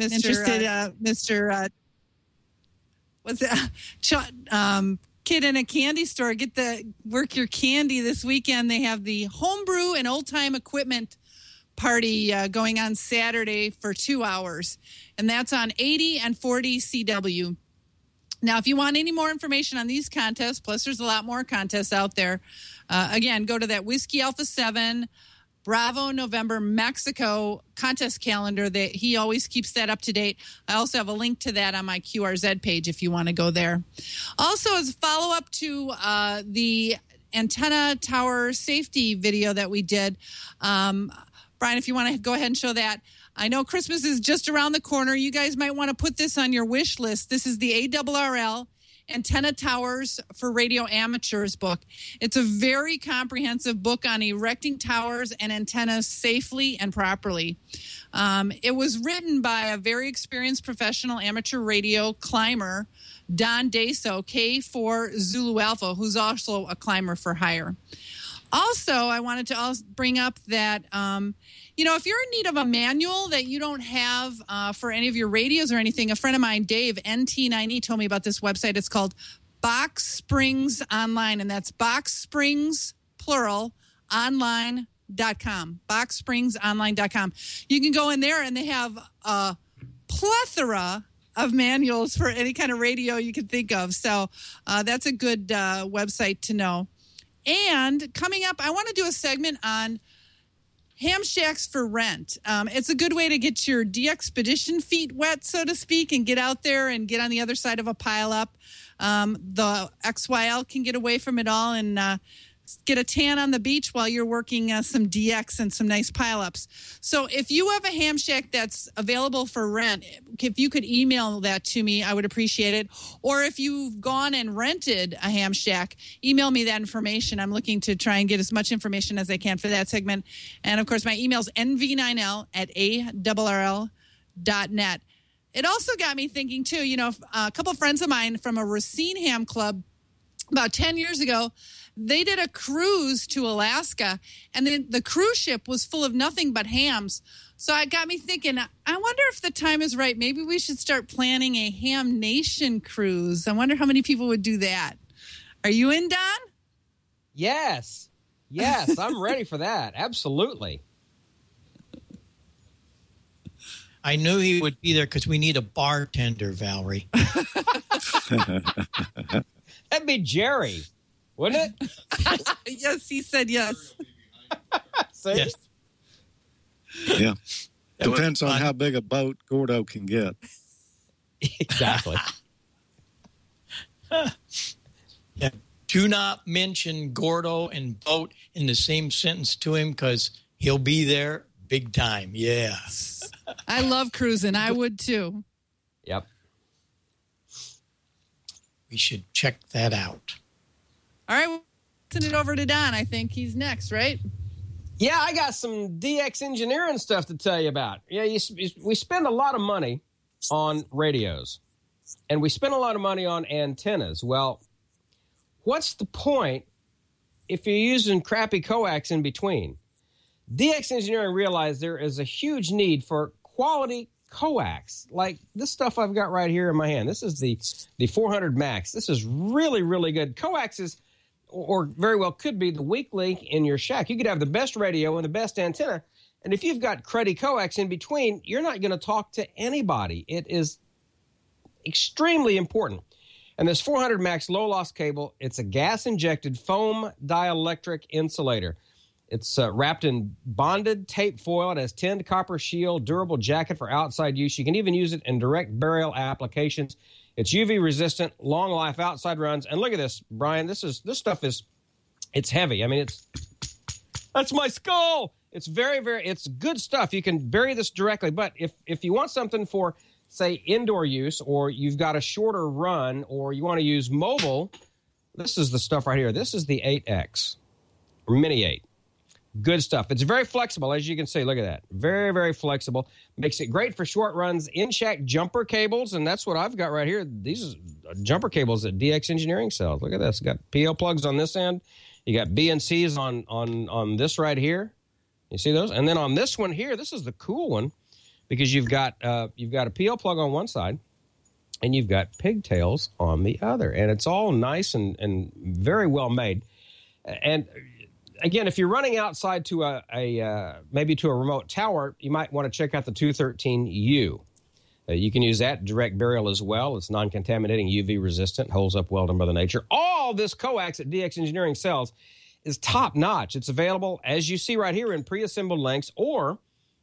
Mr. What's that? Kid in a candy store. Work your candy this weekend. They have the Homebrew and Old Time Equipment Party going on Saturday for 2 hours. And that's on 80 and 40 CW. Now, if you want any more information on these contests, plus there's a lot more contests out there, again, go to that Whiskey Alpha 7 Bravo November Mexico contest calendar. He always keeps that up to date. I also have a link to that on my QRZ page if you want to go there. Also, as a follow-up to the antenna tower safety video that we did, Brian, if you want to go ahead and show that. I know Christmas is just around the corner. You guys might want to put this on your wish list. This is the ARRL Antenna Towers for Radio Amateurs book. It's a very comprehensive book on erecting towers and antennas safely and properly. It was written by a very experienced professional amateur radio climber, Don Deso, K4 Zulu Alpha, who's also a climber for hire. Also, I wanted to also bring up that, if you're in need of a manual that you don't have for any of your radios or anything, a friend of mine, Dave, NT9E, told me about this website. It's called Box Springs Online, and that's Box Springs, plural, online.com. BoxSpringsOnline.com. You can go in there, and they have a plethora of manuals for any kind of radio you can think of. So that's a good website to know. And coming up, I want to do a segment on ham shacks for rent. It's a good way to get your DXpedition feet wet, so to speak, and get out there and get on the other side of a pileup. The XYL can get away from it all and get a tan on the beach while you're working some DX and some nice pileups. So if you have a ham shack that's available for rent, if you could email that to me, I would appreciate it. Or if you've gone and rented a ham shack, email me that information. I'm looking to try and get as much information as I can for that segment. And, of course, my email is nv9l@arrl.net. It also got me thinking, too, a couple of friends of mine from a Racine Ham Club about 10 years ago, they did a cruise to Alaska, and then the cruise ship was full of nothing but hams. So it got me thinking, I wonder if the time is right. Maybe we should start planning a Ham Nation cruise. I wonder how many people would do that. Are you in, Don? Yes, I'm ready for that. Absolutely. I knew he would be there because we need a bartender, Valerie. That'd be Jerry, wouldn't it? Yes, he said yes. Yes. Yeah. Depends on how big a boat Gordo can get. Exactly. Yeah. Do not mention Gordo and boat in the same sentence to him because he'll be there big time. Yeah. I love cruising. I would too. Yep. We should check that out. All right. We'll send it over to Don. I think he's next, right? Yeah, I got some DX engineering stuff to tell you about. Yeah, we spend a lot of money on radios, and we spend a lot of money on antennas. Well, what's the point if you're using crappy coax in between? DX Engineering realized there is a huge need for quality coax. Like this stuff I've got right here in my hand. This is the 400 Max. This is really, really good. Coax is, or very well could be, the weak link in your shack. You could have the best radio and the best antenna, and if you've got cruddy coax in between, you're not going to talk to anybody. It is extremely important. And this 400 Max low-loss cable, it's a gas-injected foam dielectric insulator. It's wrapped in bonded tape foil. It has tinned copper shield, durable jacket for outside use. You can even use it in direct burial applications. It's UV resistant, long life outside runs. And look at this, Brian. This stuff is, it's heavy. I mean, that's my skull. It's very, very, it's good stuff. You can bury this directly. But if you want something for, say, indoor use, or you've got a shorter run, or you want to use mobile, this is the stuff right here. This is the 8X, or Mini 8. Good stuff. It's very flexible, as you can see. Look at that. Very, very flexible. Makes it great for short runs. In-shack jumper cables, and that's what I've got right here. These are jumper cables that DX Engineering sells. Look at this. Got PL plugs on this end. You got BNCs on this right here. You see those? And then on this one here, this is the cool one, because you've got a PL plug on one side, and you've got pigtails on the other. And it's all nice and very well made. And again, if you're running outside to maybe to a remote tower, you might want to check out the 213U. You can use that direct burial as well. It's non-contaminating, UV resistant, holds up well to Mother Nature. All this coax that DX Engineering sells is top notch. It's available, as you see right here, in pre-assembled lengths, or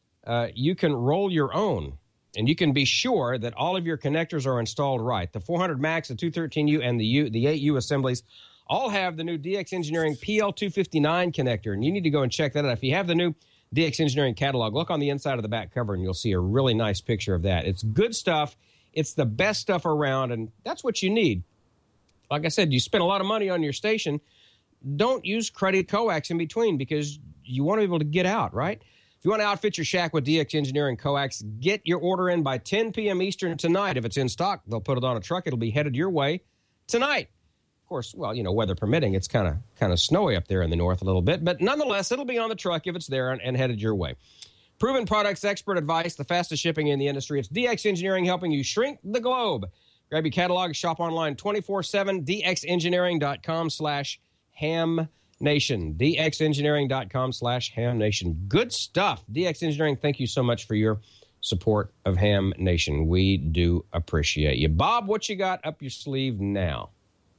you can roll your own. And you can be sure that all of your connectors are installed right. The 400 Max, the 213U, and the 8U assemblies all have the new DX Engineering PL259 connector, and you need to go and check that out. If you have the new DX Engineering catalog, look on the inside of the back cover, and you'll see a really nice picture of that. It's good stuff. It's the best stuff around, and that's what you need. Like I said, you spend a lot of money on your station. Don't use cruddy coax in between, because you want to be able to get out, right? If you want to outfit your shack with DX Engineering coax, get your order in by 10 p.m. Eastern tonight. If it's in stock, they'll put it on a truck. It'll be headed your way tonight. Of course, well, weather permitting, it's kind of snowy up there in the north a little bit, but nonetheless, it'll be on the truck if it's there and headed your way. Proven products, expert advice, the fastest shipping in the industry. It's DX Engineering, helping you shrink the globe. Grab your catalog, shop online 24/7, dxengineering.com/hamnation. dxengineering.com/hamnation. Good stuff. DX Engineering, thank you so much for your support of Ham Nation. We do appreciate you. Bob, what you got up your sleeve now?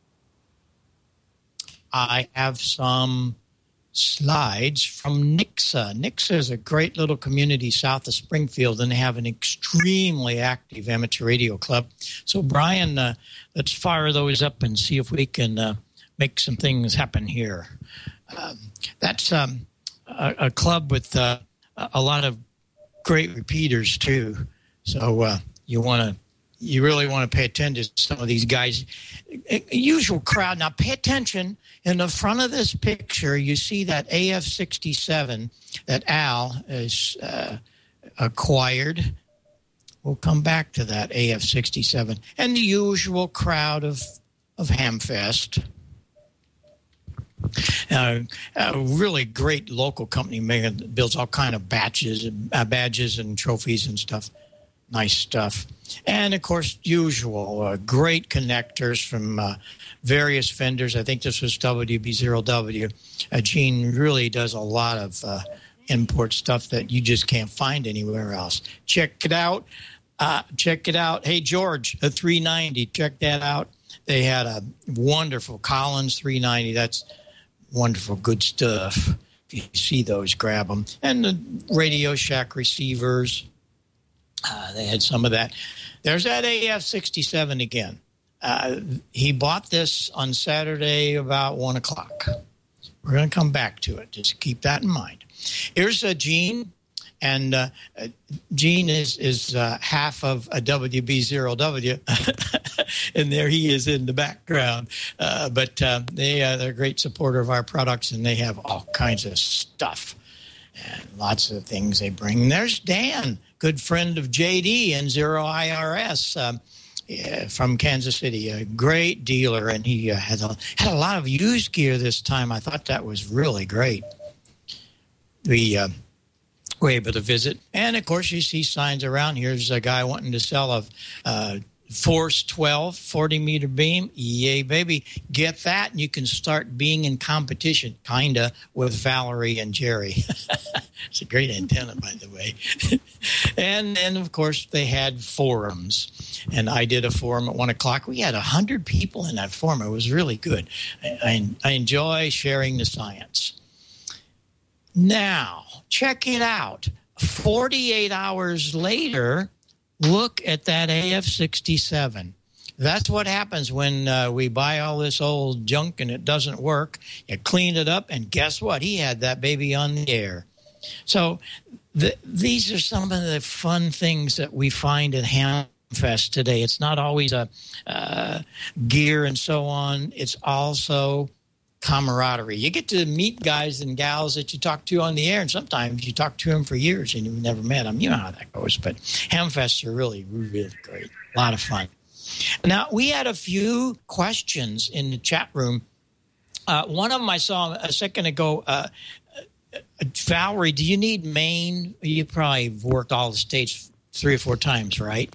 I have some slides from Nixa. Nixa is a great little community south of Springfield, and they have an extremely active amateur radio club. So, Brian, let's fire those up and see if we can make some things happen here. That's a club with a lot of great repeaters, too. So you really want to pay attention to some of these guys. Usual crowd. Now, pay attention. In the front of this picture, you see that AF-67 that Al has acquired. We'll come back to that AF-67. And the usual crowd of Hamfest. A really great local company builds all kind of badges and trophies and stuff. Nice stuff. And, of course, usual great connectors from various vendors. I think this was WB0W. Gene really does a lot of import stuff that you just can't find anywhere else. Check it out. Hey, George, a 390. Check that out. They had a wonderful Collins 390. That's wonderful, good stuff. If you see those, grab them. And the Radio Shack receivers. They had some of that. There's that AF-67 again. He bought this on Saturday about 1 o'clock. We're going to come back to it. Just keep that in mind. Here's Gene. And Gene is half of a WB0W. And there he is in the background. But they're a great supporter of our products, and they have all kinds of stuff. and lots of things they bring. There's Dan, good friend of JD and Zero IRS from Kansas City, a great dealer, and he had a lot of used gear this time. I thought that was really great. We were able to visit, and of course you see signs around. Here's a guy wanting to sell a Force 12 40-meter beam. Yay, baby. Get that, and you can start being in competition, kind of, with Valerie and Jerry. It's a great antenna, by the way. And then, of course, they had forums. And I did a forum at 1 o'clock. We had 100 people in that forum. It was really good. I enjoy sharing the science. Now, check it out. 48 hours later, look at that AF-67. That's what happens when we buy all this old junk and it doesn't work. You clean it up, and guess what? He had that baby on the air. So these are some of the fun things that we find at Hamfest today. It's not always gear and so on. It's also camaraderie. You get to meet guys and gals that you talk to on the air, and sometimes you talk to them for years and you've never met them. You know how that goes. But Hamfests are really, really great. A lot of fun. Now, we had a few questions in the chat room. One of them I saw a second ago. Valerie, do you need Maine? You probably worked all the states 3 or 4 times, right?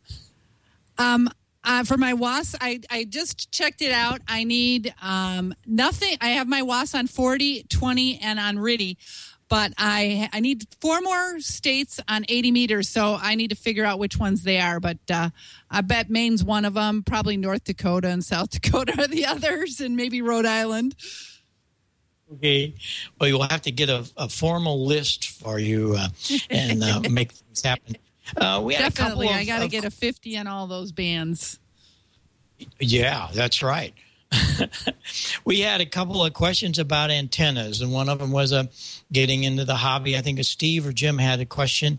For my WAS, I just checked it out. I need nothing. I have my WAS on 40, 20, and on RTTY, but I need 4 more states on 80 meters, so I need to figure out which ones they are. But I bet Maine's one of them. Probably North Dakota and South Dakota are the others, and maybe Rhode Island. Okay. Well, you'll have to get a formal list for you and make things happen. We had Definitely. I got to get a 50 on all those bands. Yeah, that's right. We had a couple of questions about antennas, and one of them was getting into the hobby. I think Steve or Jim had a question.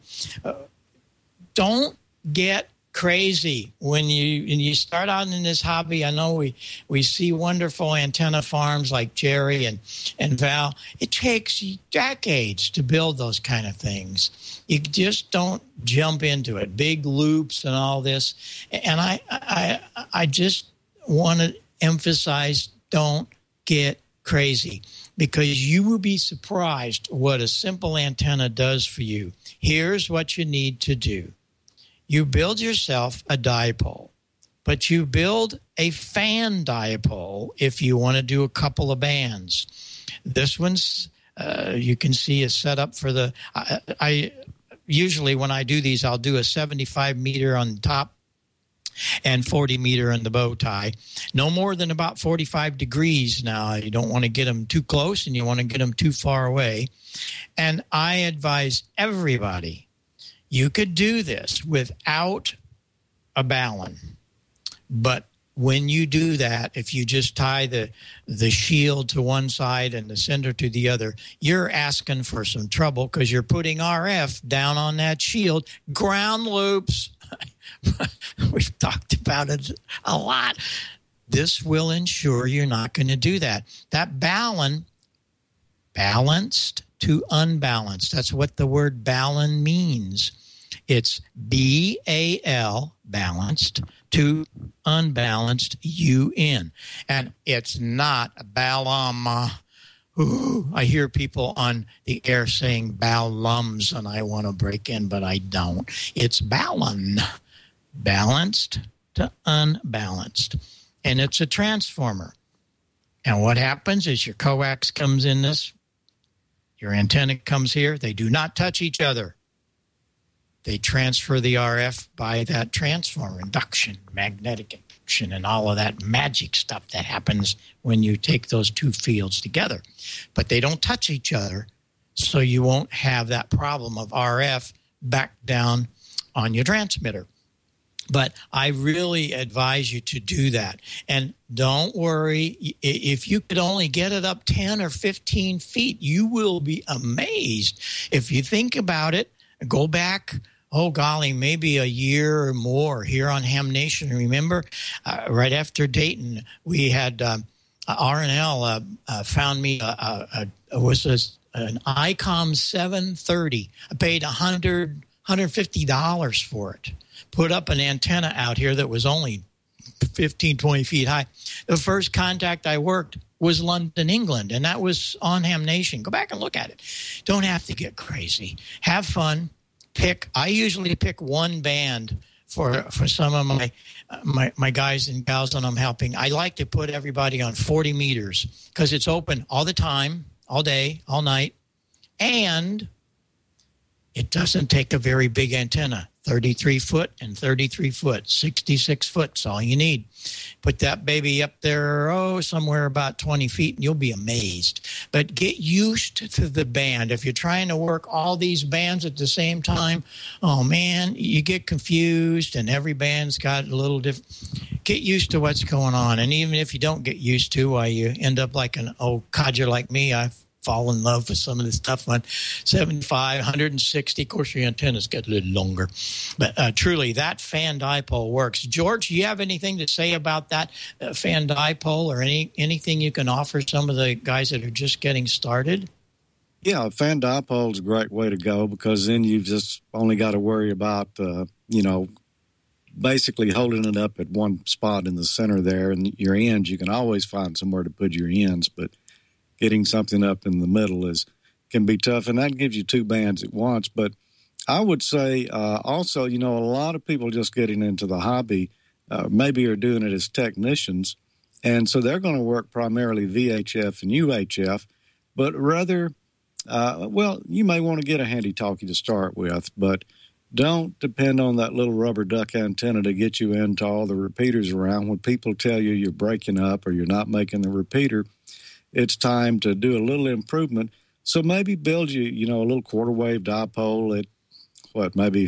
Don't get crazy when you start out in this hobby. I know we see wonderful antenna farms like Jerry and Val. It takes decades to build those kind of things. You just don't jump into it. Big loops and all this. And I just want to emphasize, don't get crazy, because you will be surprised what a simple antenna does for you. Here's what you need to do. You build yourself a dipole, but you build a fan dipole if you want to do a couple of bands. This one's, you can see, is set up for the, I usually when I do these, I'll do a 75 meter on top and 40 meter in the bow tie. No more than about 45 degrees now. You don't want to get them too close and you want to get them too far away. And I advise everybody, you could do this without a ballon. But when you do that, if you just tie the shield to one side and the sender to the other, you're asking for some trouble because you're putting RF down on that shield. Ground loops. We've talked about it a lot. This will ensure you're not going to do that. That ballon, balanced to unbalanced. That's what the word ballon means. It's BAL, balanced, to unbalanced, UN. And it's not Balam. Ooh, I hear people on the air saying Balums, and I want to break in, but I don't. It's Ballon, balanced to unbalanced. And it's a transformer. And what happens is your coax comes in this, your antenna comes here. They do not touch each other. They transfer the RF by that transformer, induction, magnetic induction, and all of that magic stuff that happens when you take those two fields together. But they don't touch each other, so you won't have that problem of RF back down on your transmitter. But I really advise you to do that. And don't worry, if you could only get it up 10 or 15 feet, you will be amazed. If you think about it, go back, oh golly, maybe a year or more here on Ham Nation. Remember, right after Dayton, we had R&L found me was an ICOM 730. I paid $150 for it. Put up an antenna out here that was only 15, 20 feet high. The first contact I worked was London, England, and that was on Ham Nation. Go back and look at it. Don't have to get crazy. Have fun. I usually pick one band for some of my guys and gals that I'm helping. I like to put everybody on 40 meters because it's open all the time, all day, all night, and it doesn't take a very big antenna. 33 foot and 33 foot, 66 foot is all you need. Put that baby up there, somewhere about 20 feet, and you'll be amazed. But get used to the band. If you're trying to work all these bands at the same time, oh, man, you get confused, and every band's got a little different. Get used to what's going on. And even if you don't get used to, you end up like an old codger like me. I've fall in love with some of this stuff on 75, 160. Of course, your antennas get a little longer. But truly, that fan dipole works. George, do you have anything to say about that fan dipole or anything you can offer some of the guys that are just getting started? Yeah, fan dipole is a great way to go because then you've just only got to worry about, basically holding it up at one spot in the center there. And your ends, you can always find somewhere to put your ends, but getting something up in the middle can be tough, and that gives you two bands at once. But I would say also, a lot of people just getting into the hobby maybe are doing it as technicians, and so they're going to work primarily VHF and UHF, but rather, you may want to get a handy-talkie to start with, but don't depend on that little rubber duck antenna to get you into all the repeaters around. When people tell you you're breaking up or you're not making the repeater, it's time to do a little improvement. So maybe build you, a little quarter wave dipole at maybe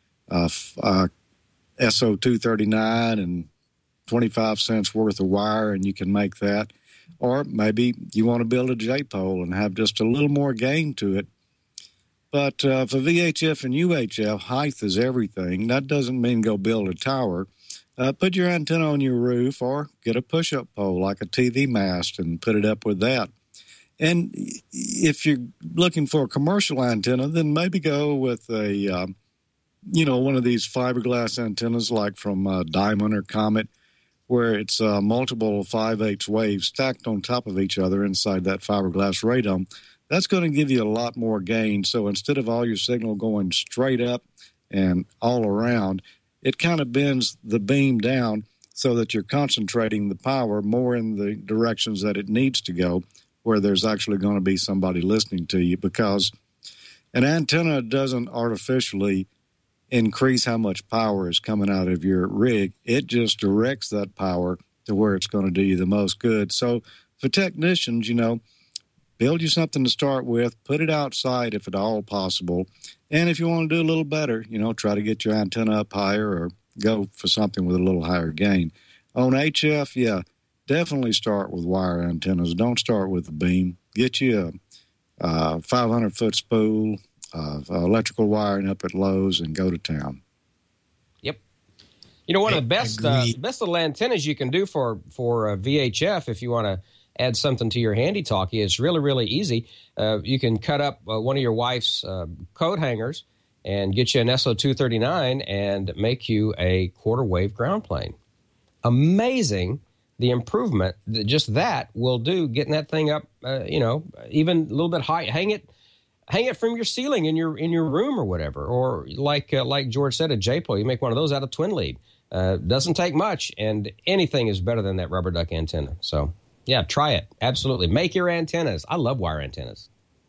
SO239 and 25 cents worth of wire, and you can make that. Or maybe you want to build a J-pole and have just a little more gain to it. But for VHF and UHF, height is everything. That doesn't mean go build a tower. Put your antenna on your roof or get a push-up pole like a TV mast and put it up with that. And if you're looking for a commercial antenna, then maybe go with a, one of these fiberglass antennas like from Diamond or Comet, where it's multiple 5/8 waves stacked on top of each other inside that fiberglass radome. That's going to give you a lot more gain. So instead of all your signal going straight up and all around, it kind of bends the beam down so that you're concentrating the power more in the directions that it needs to go, where there's actually going to be somebody listening to you, because an antenna doesn't artificially increase how much power is coming out of your rig. It just directs that power to where it's going to do you the most good. So for technicians, build you something to start with, put it outside if at all possible. And if you want to do a little better, try to get your antenna up higher or go for something with a little higher gain. On HF, definitely start with wire antennas. Don't start with the beam. Get you a 500-foot spool of electrical wiring up at Lowe's and go to town. Yep. One of the best little antennas you can do for VHF, if you want to add something to your handy-talkie, it's really, really easy. You can cut up one of your wife's coat hangers and get you an SO239 and make you a quarter-wave ground plane. Amazing the improvement that just that will do, getting that thing up, even a little bit high. Hang it from your ceiling in your room or whatever. Or like George said, a J-pole, you make one of those out of twin lead. Doesn't take much, and anything is better than that rubber duck antenna. So, yeah, try it. Absolutely. Make your antennas. I love wire antennas.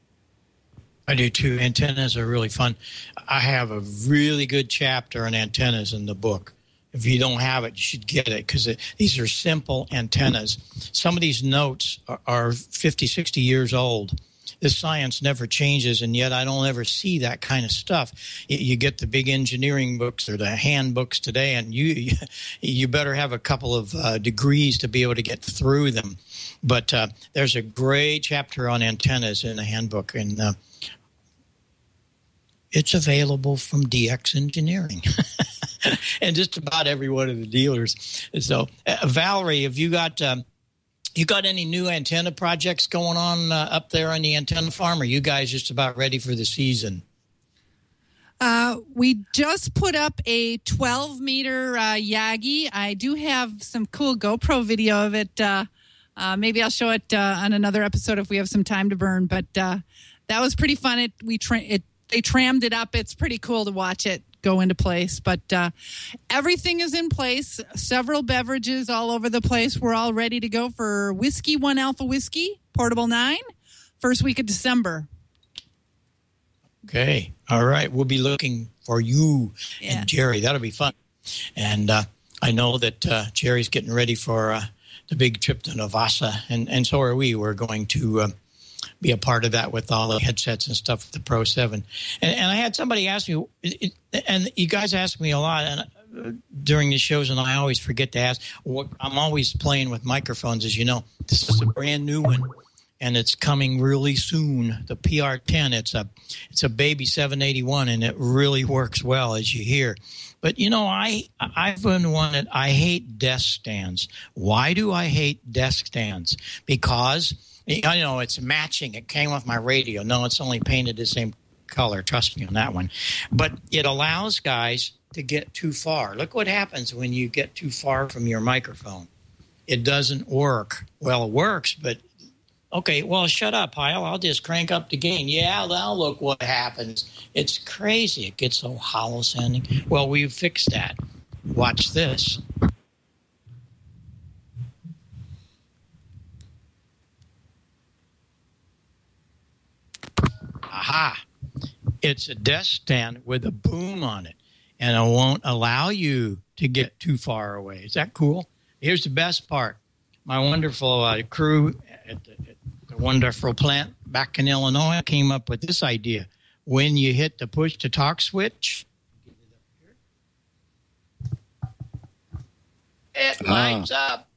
I do too. Antennas are really fun. I have a really good chapter on antennas in the book. If you don't have it, you should get it because these are simple antennas. Some of these notes are 50, 60 years old. The science never changes, and yet I don't ever see that kind of stuff. You get the big engineering books or the handbooks today, and you better have a couple of degrees to be able to get through them. But there's a great chapter on antennas in the handbook, and it's available from DX Engineering and just about every one of the dealers. So, Valerie, have you got You got any new antenna projects going on up there on the antenna farm? Or are you guys just about ready for the season? We just put up a 12-meter Yagi. I do have some cool GoPro video of it. Maybe I'll show it on another episode if we have some time to burn. But that was pretty fun. They trammed it up. It's pretty cool to watch it go into place. But everything is in place. Several beverages all over the place. We're all ready to go for Whiskey 1 Alpha Whiskey, Portable 9, first week of December. Okay. All right. We'll be looking for you and Jerry. That'll be fun. And I know that Jerry's getting ready for the big trip to Navassa, and so are we. We're going to be a part of that with all the headsets and stuff with the Pro 7. And I had somebody ask me, and you guys ask me a lot during the shows, and I always forget to ask. I'm always playing with microphones, as you know. This is a brand new one, and it's coming really soon. The PR10. It's a baby 781, and it really works well, as you hear. But, you know, I've been one I hate desk stands. Why do I hate desk stands? Because I know it's matching. It came with my radio. No, it's only painted the same color. Trust me on that one. But it allows guys to get too far. Look what happens when you get too far from your microphone. It doesn't work. Well, it works, but okay, well, shut up, Heil. I'll just crank up the gain. Yeah, now look what happens. It's crazy. It gets so hollow sounding. Well, we've fixed that. Watch this. Aha. It's a desk stand with a boom on it, and it won't allow you to get too far away. Is that cool? Here's the best part. My wonderful crew at the wonderful plant back in Illinois came up with this idea. When you hit the push-to-talk switch, it lights up.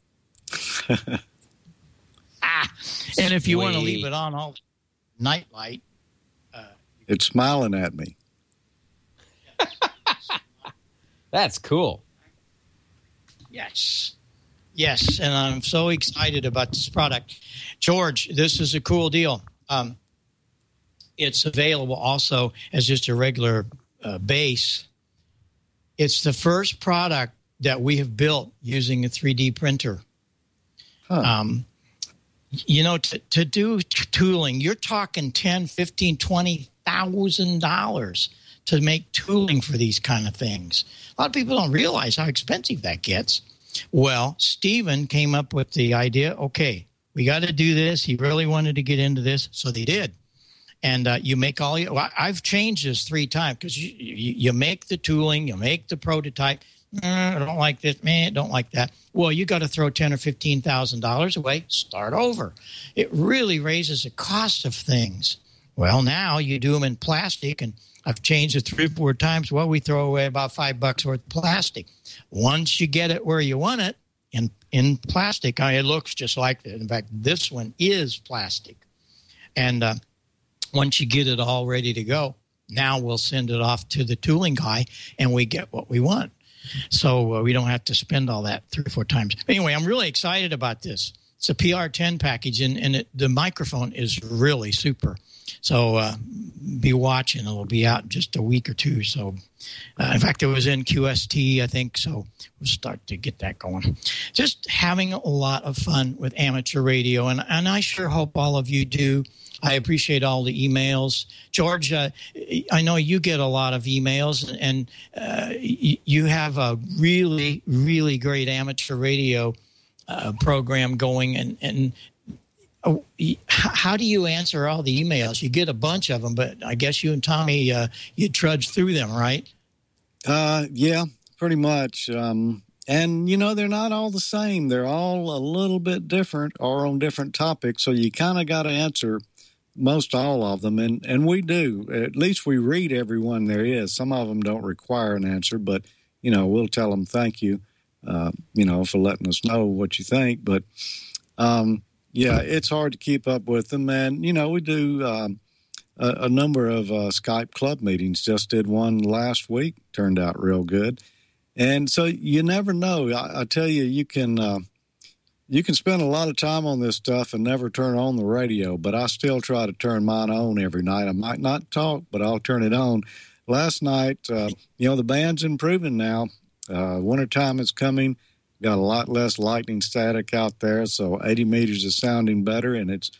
And if you want to leave it on all night light, it's smiling at me. That's cool. Yes. Yes, and I'm so excited about this product. George, this is a cool deal. It's available also as just a regular base. It's the first product that we have built using a 3D printer. Huh. You know, to do tooling, you're talking $10,000, $15,000, $20,000 to make tooling for these kind of things. A lot of people don't realize how expensive that gets. Well, Stephen came up with the idea, okay, we got to do this. He really wanted to get into this, so they did. And you make all your – I've changed this 3 times because you make the tooling, you make the prototype. I don't like this, man, don't like that. Well, you got to throw $10,000 or $15,000 away, start over. It really raises the cost of things. Well, now you do them in plastic, and I've changed it 3 or 4 times. Well, we throw away about $5 worth of plastic. Once you get it where you want it in plastic, it looks just like that. In fact, this one is plastic. And once you get it all ready to go, now we'll send it off to the tooling guy, and we get what we want. So we don't have to spend all that 3 or 4 times. Anyway, I'm really excited about this. It's a PR10 package, and the microphone is really super. So be watching. It'll be out in just a week or 2. So, in fact, it was in QST, I think. So we'll start to get that going. Just having a lot of fun with amateur radio, and I sure hope all of you do. I appreciate all the emails. George, I know you get a lot of emails, and you have a really, really great amateur radio program going. And how do you answer all the emails? You get a bunch of them, but I guess you and Tommy, you trudge through them, right? Yeah, pretty much. And, you know, they're not all the same. They're all a little bit different or on different topics, so you kind of got to answer most all of them, and we do. At least we read every one there is. Some of them don't require an answer, but, you know, we'll tell them thank you, you know, for letting us know what you think. But, yeah, it's hard to keep up with them. And, you know, we do a number of Skype club meetings. Just did one last week. Turned out real good. And so you never know. I tell you, you can you can spend a lot of time on this stuff and never turn on the radio, but I still try to turn mine on every night. I might not talk, but I'll turn it on. Last night, the band's improving now. Wintertime is coming. Got a lot less lightning static out there, so 80 meters is sounding better, and it's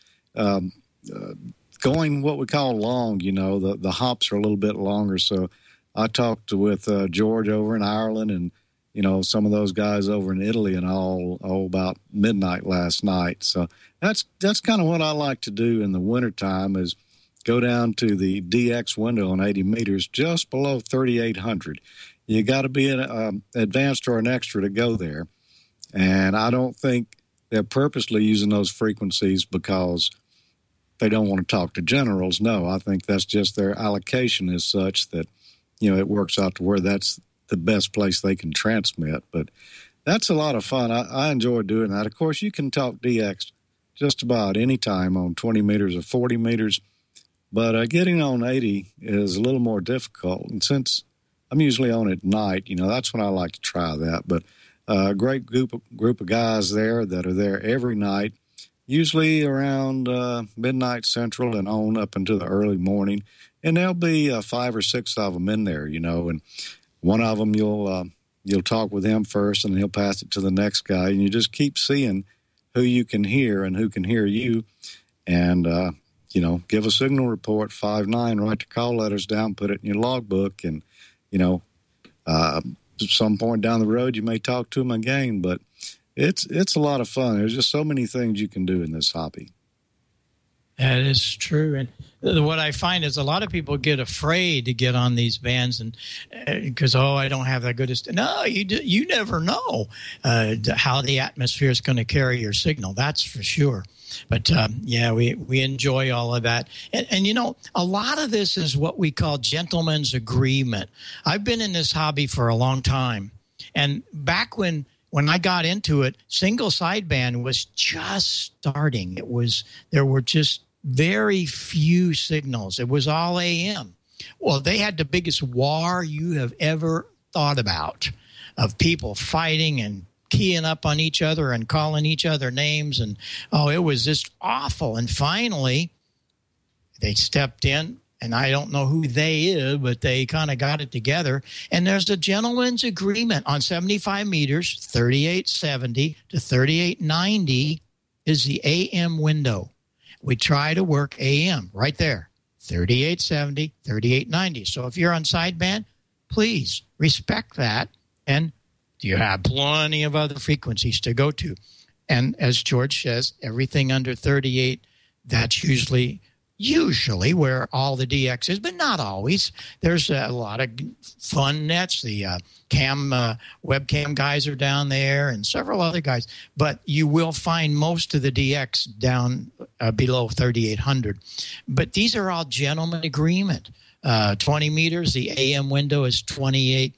going what we call long. The hops are a little bit longer. So I talked with George over in Ireland and some of those guys over in Italy and all about midnight last night. So that's kind of what I like to do in the wintertime is go down to the DX window on 80 meters just below 3,800. You got to be an advanced or an extra to go there. And I don't think they're purposely using those frequencies because they don't want to talk to generals. No, I think that's just their allocation is such that, it works out to where that's the best place they can transmit. But that's a lot of fun. I enjoy doing that. Of course, you can talk DX just about any time on 20 meters or 40 meters, but getting on 80 is a little more difficult. And since I'm usually on at night, that's when I like to try that. But a great group of guys there that are there every night, usually around midnight Central and on up into the early morning. And there'll be 5 or 6 of them in there, and one of them you'll talk with him first, and he'll pass it to the next guy, and you just keep seeing who you can hear and who can hear you, and give a signal report 5-9, write the call letters down, put it in your logbook, and at some point down the road you may talk to them again, but it's a lot of fun. There's just so many things you can do in this hobby. That is true. And what I find is a lot of people get afraid to get on these bands and because, I don't have that good. No, you never know how the atmosphere is going to carry your signal. That's for sure. But, we enjoy all of that. And a lot of this is what we call gentleman's agreement. I've been in this hobby for a long time. And back when I got into it, single sideband was just starting. There were just very few signals. It was all AM. Well, they had the biggest war you have ever thought about of people fighting and keying up on each other and calling each other names. And, it was just awful. And finally, they stepped in. And I don't know who they is, but they kind of got it together. And there's a gentleman's agreement on 75 meters, 3870 to 3890 is the AM window. We try to work AM right there, 3870, 3890. So if you're on sideband, please respect that. And you have plenty of other frequencies to go to. And as George says, everything under 38, that's usually where all the DX is, but not always. There's a lot of fun nets. The webcam guys are down there and several other guys. But you will find most of the DX down below 3,800. But these are all gentleman agreement. 20 meters, the AM window is 28.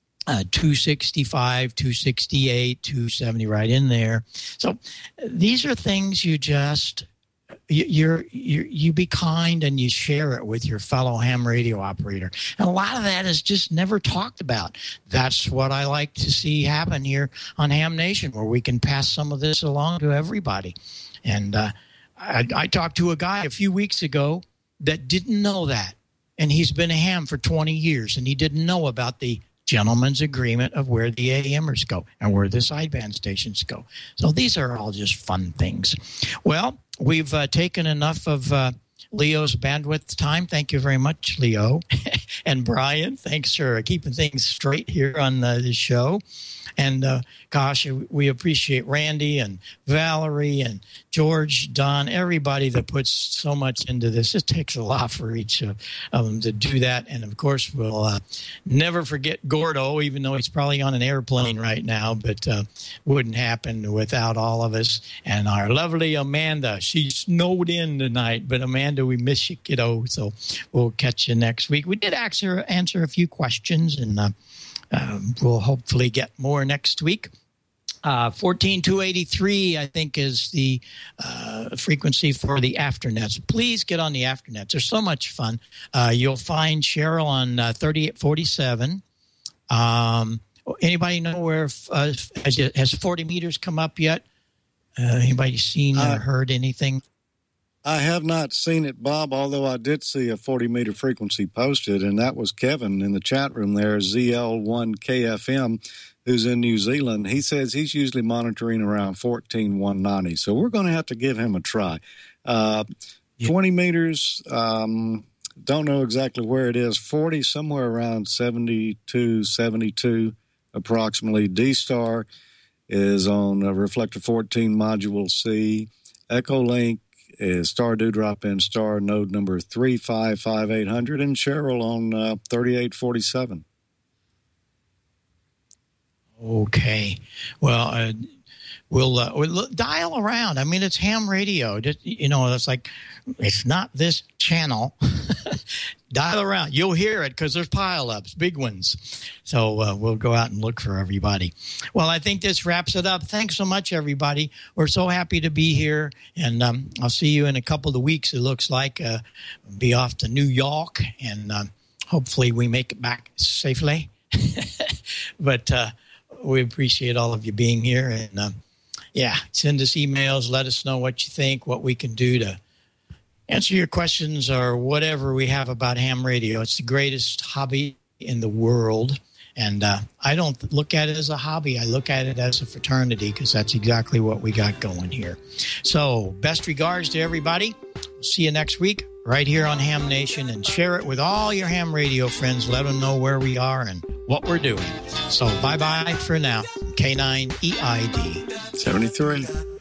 265, 268, 270 right in there. So these are things you just... You be kind and you share it with your fellow ham radio operator. And a lot of that is just never talked about. That's what I like to see happen here on Ham Nation, where we can pass some of this along to everybody. And I talked to a guy a few weeks ago that didn't know that. And he's been a ham for 20 years, and he didn't know about the gentleman's agreement of where the AMers go and where the sideband stations go. So these are all just fun things. Well, we've taken enough of Leo's bandwidth time. Thank you very much, Leo. And Brian, thanks for keeping things straight here on the show. And gosh, we appreciate Randy and Valerie and George, Don, everybody that puts so much into this. It takes a lot for each of them to do that. And of course, we'll never forget Gordo, even though he's probably on an airplane right now, but wouldn't happen without all of us. And our lovely Amanda, she snowed in tonight, but Amanda, we miss you, kiddo. So we'll catch you next week. We did answer a few questions, and we'll hopefully get more next week. 14283, I think, is the frequency for the afternets. Please get on the afternets. They're so much fun. You'll find Cheryl on 3847. Anybody know where has 40 meters come up yet? Anybody seen or heard anything? I have not seen it, Bob, although I did see a 40-meter frequency posted, and that was Kevin in the chat room there, ZL1KFM, who's in New Zealand. He says he's usually monitoring around 14,190, so we're going to have to give him a try. 20 meters, don't know exactly where it is, 40, somewhere around 72, 72 approximately. D-Star is on Reflector 14, Module C. Echolink is Star Dewdrop in Star node number 355,800, and Cheryl on 3847. Okay. Well, we'll dial around. I mean, it's ham radio. It's like, it's not this channel. Dial around. You'll hear it because there's pile-ups, big ones. So we'll go out and look for everybody. Well, I think this wraps it up. Thanks so much, everybody. We're so happy to be here, and I'll see you in a couple of weeks, it looks like. Be off to New York, and hopefully we make it back safely. But we appreciate all of you being here, and send us emails. Let us know what you think, what we can do to answer your questions or whatever we have about ham radio. It's the greatest hobby in the world. And I don't look at it as a hobby. I look at it as a fraternity because that's exactly what we got going here. So best regards to everybody. We'll see you next week right here on Ham Nation, and share it with all your ham radio friends. Let them know where we are and what we're doing. So bye-bye for now. K9EID 73.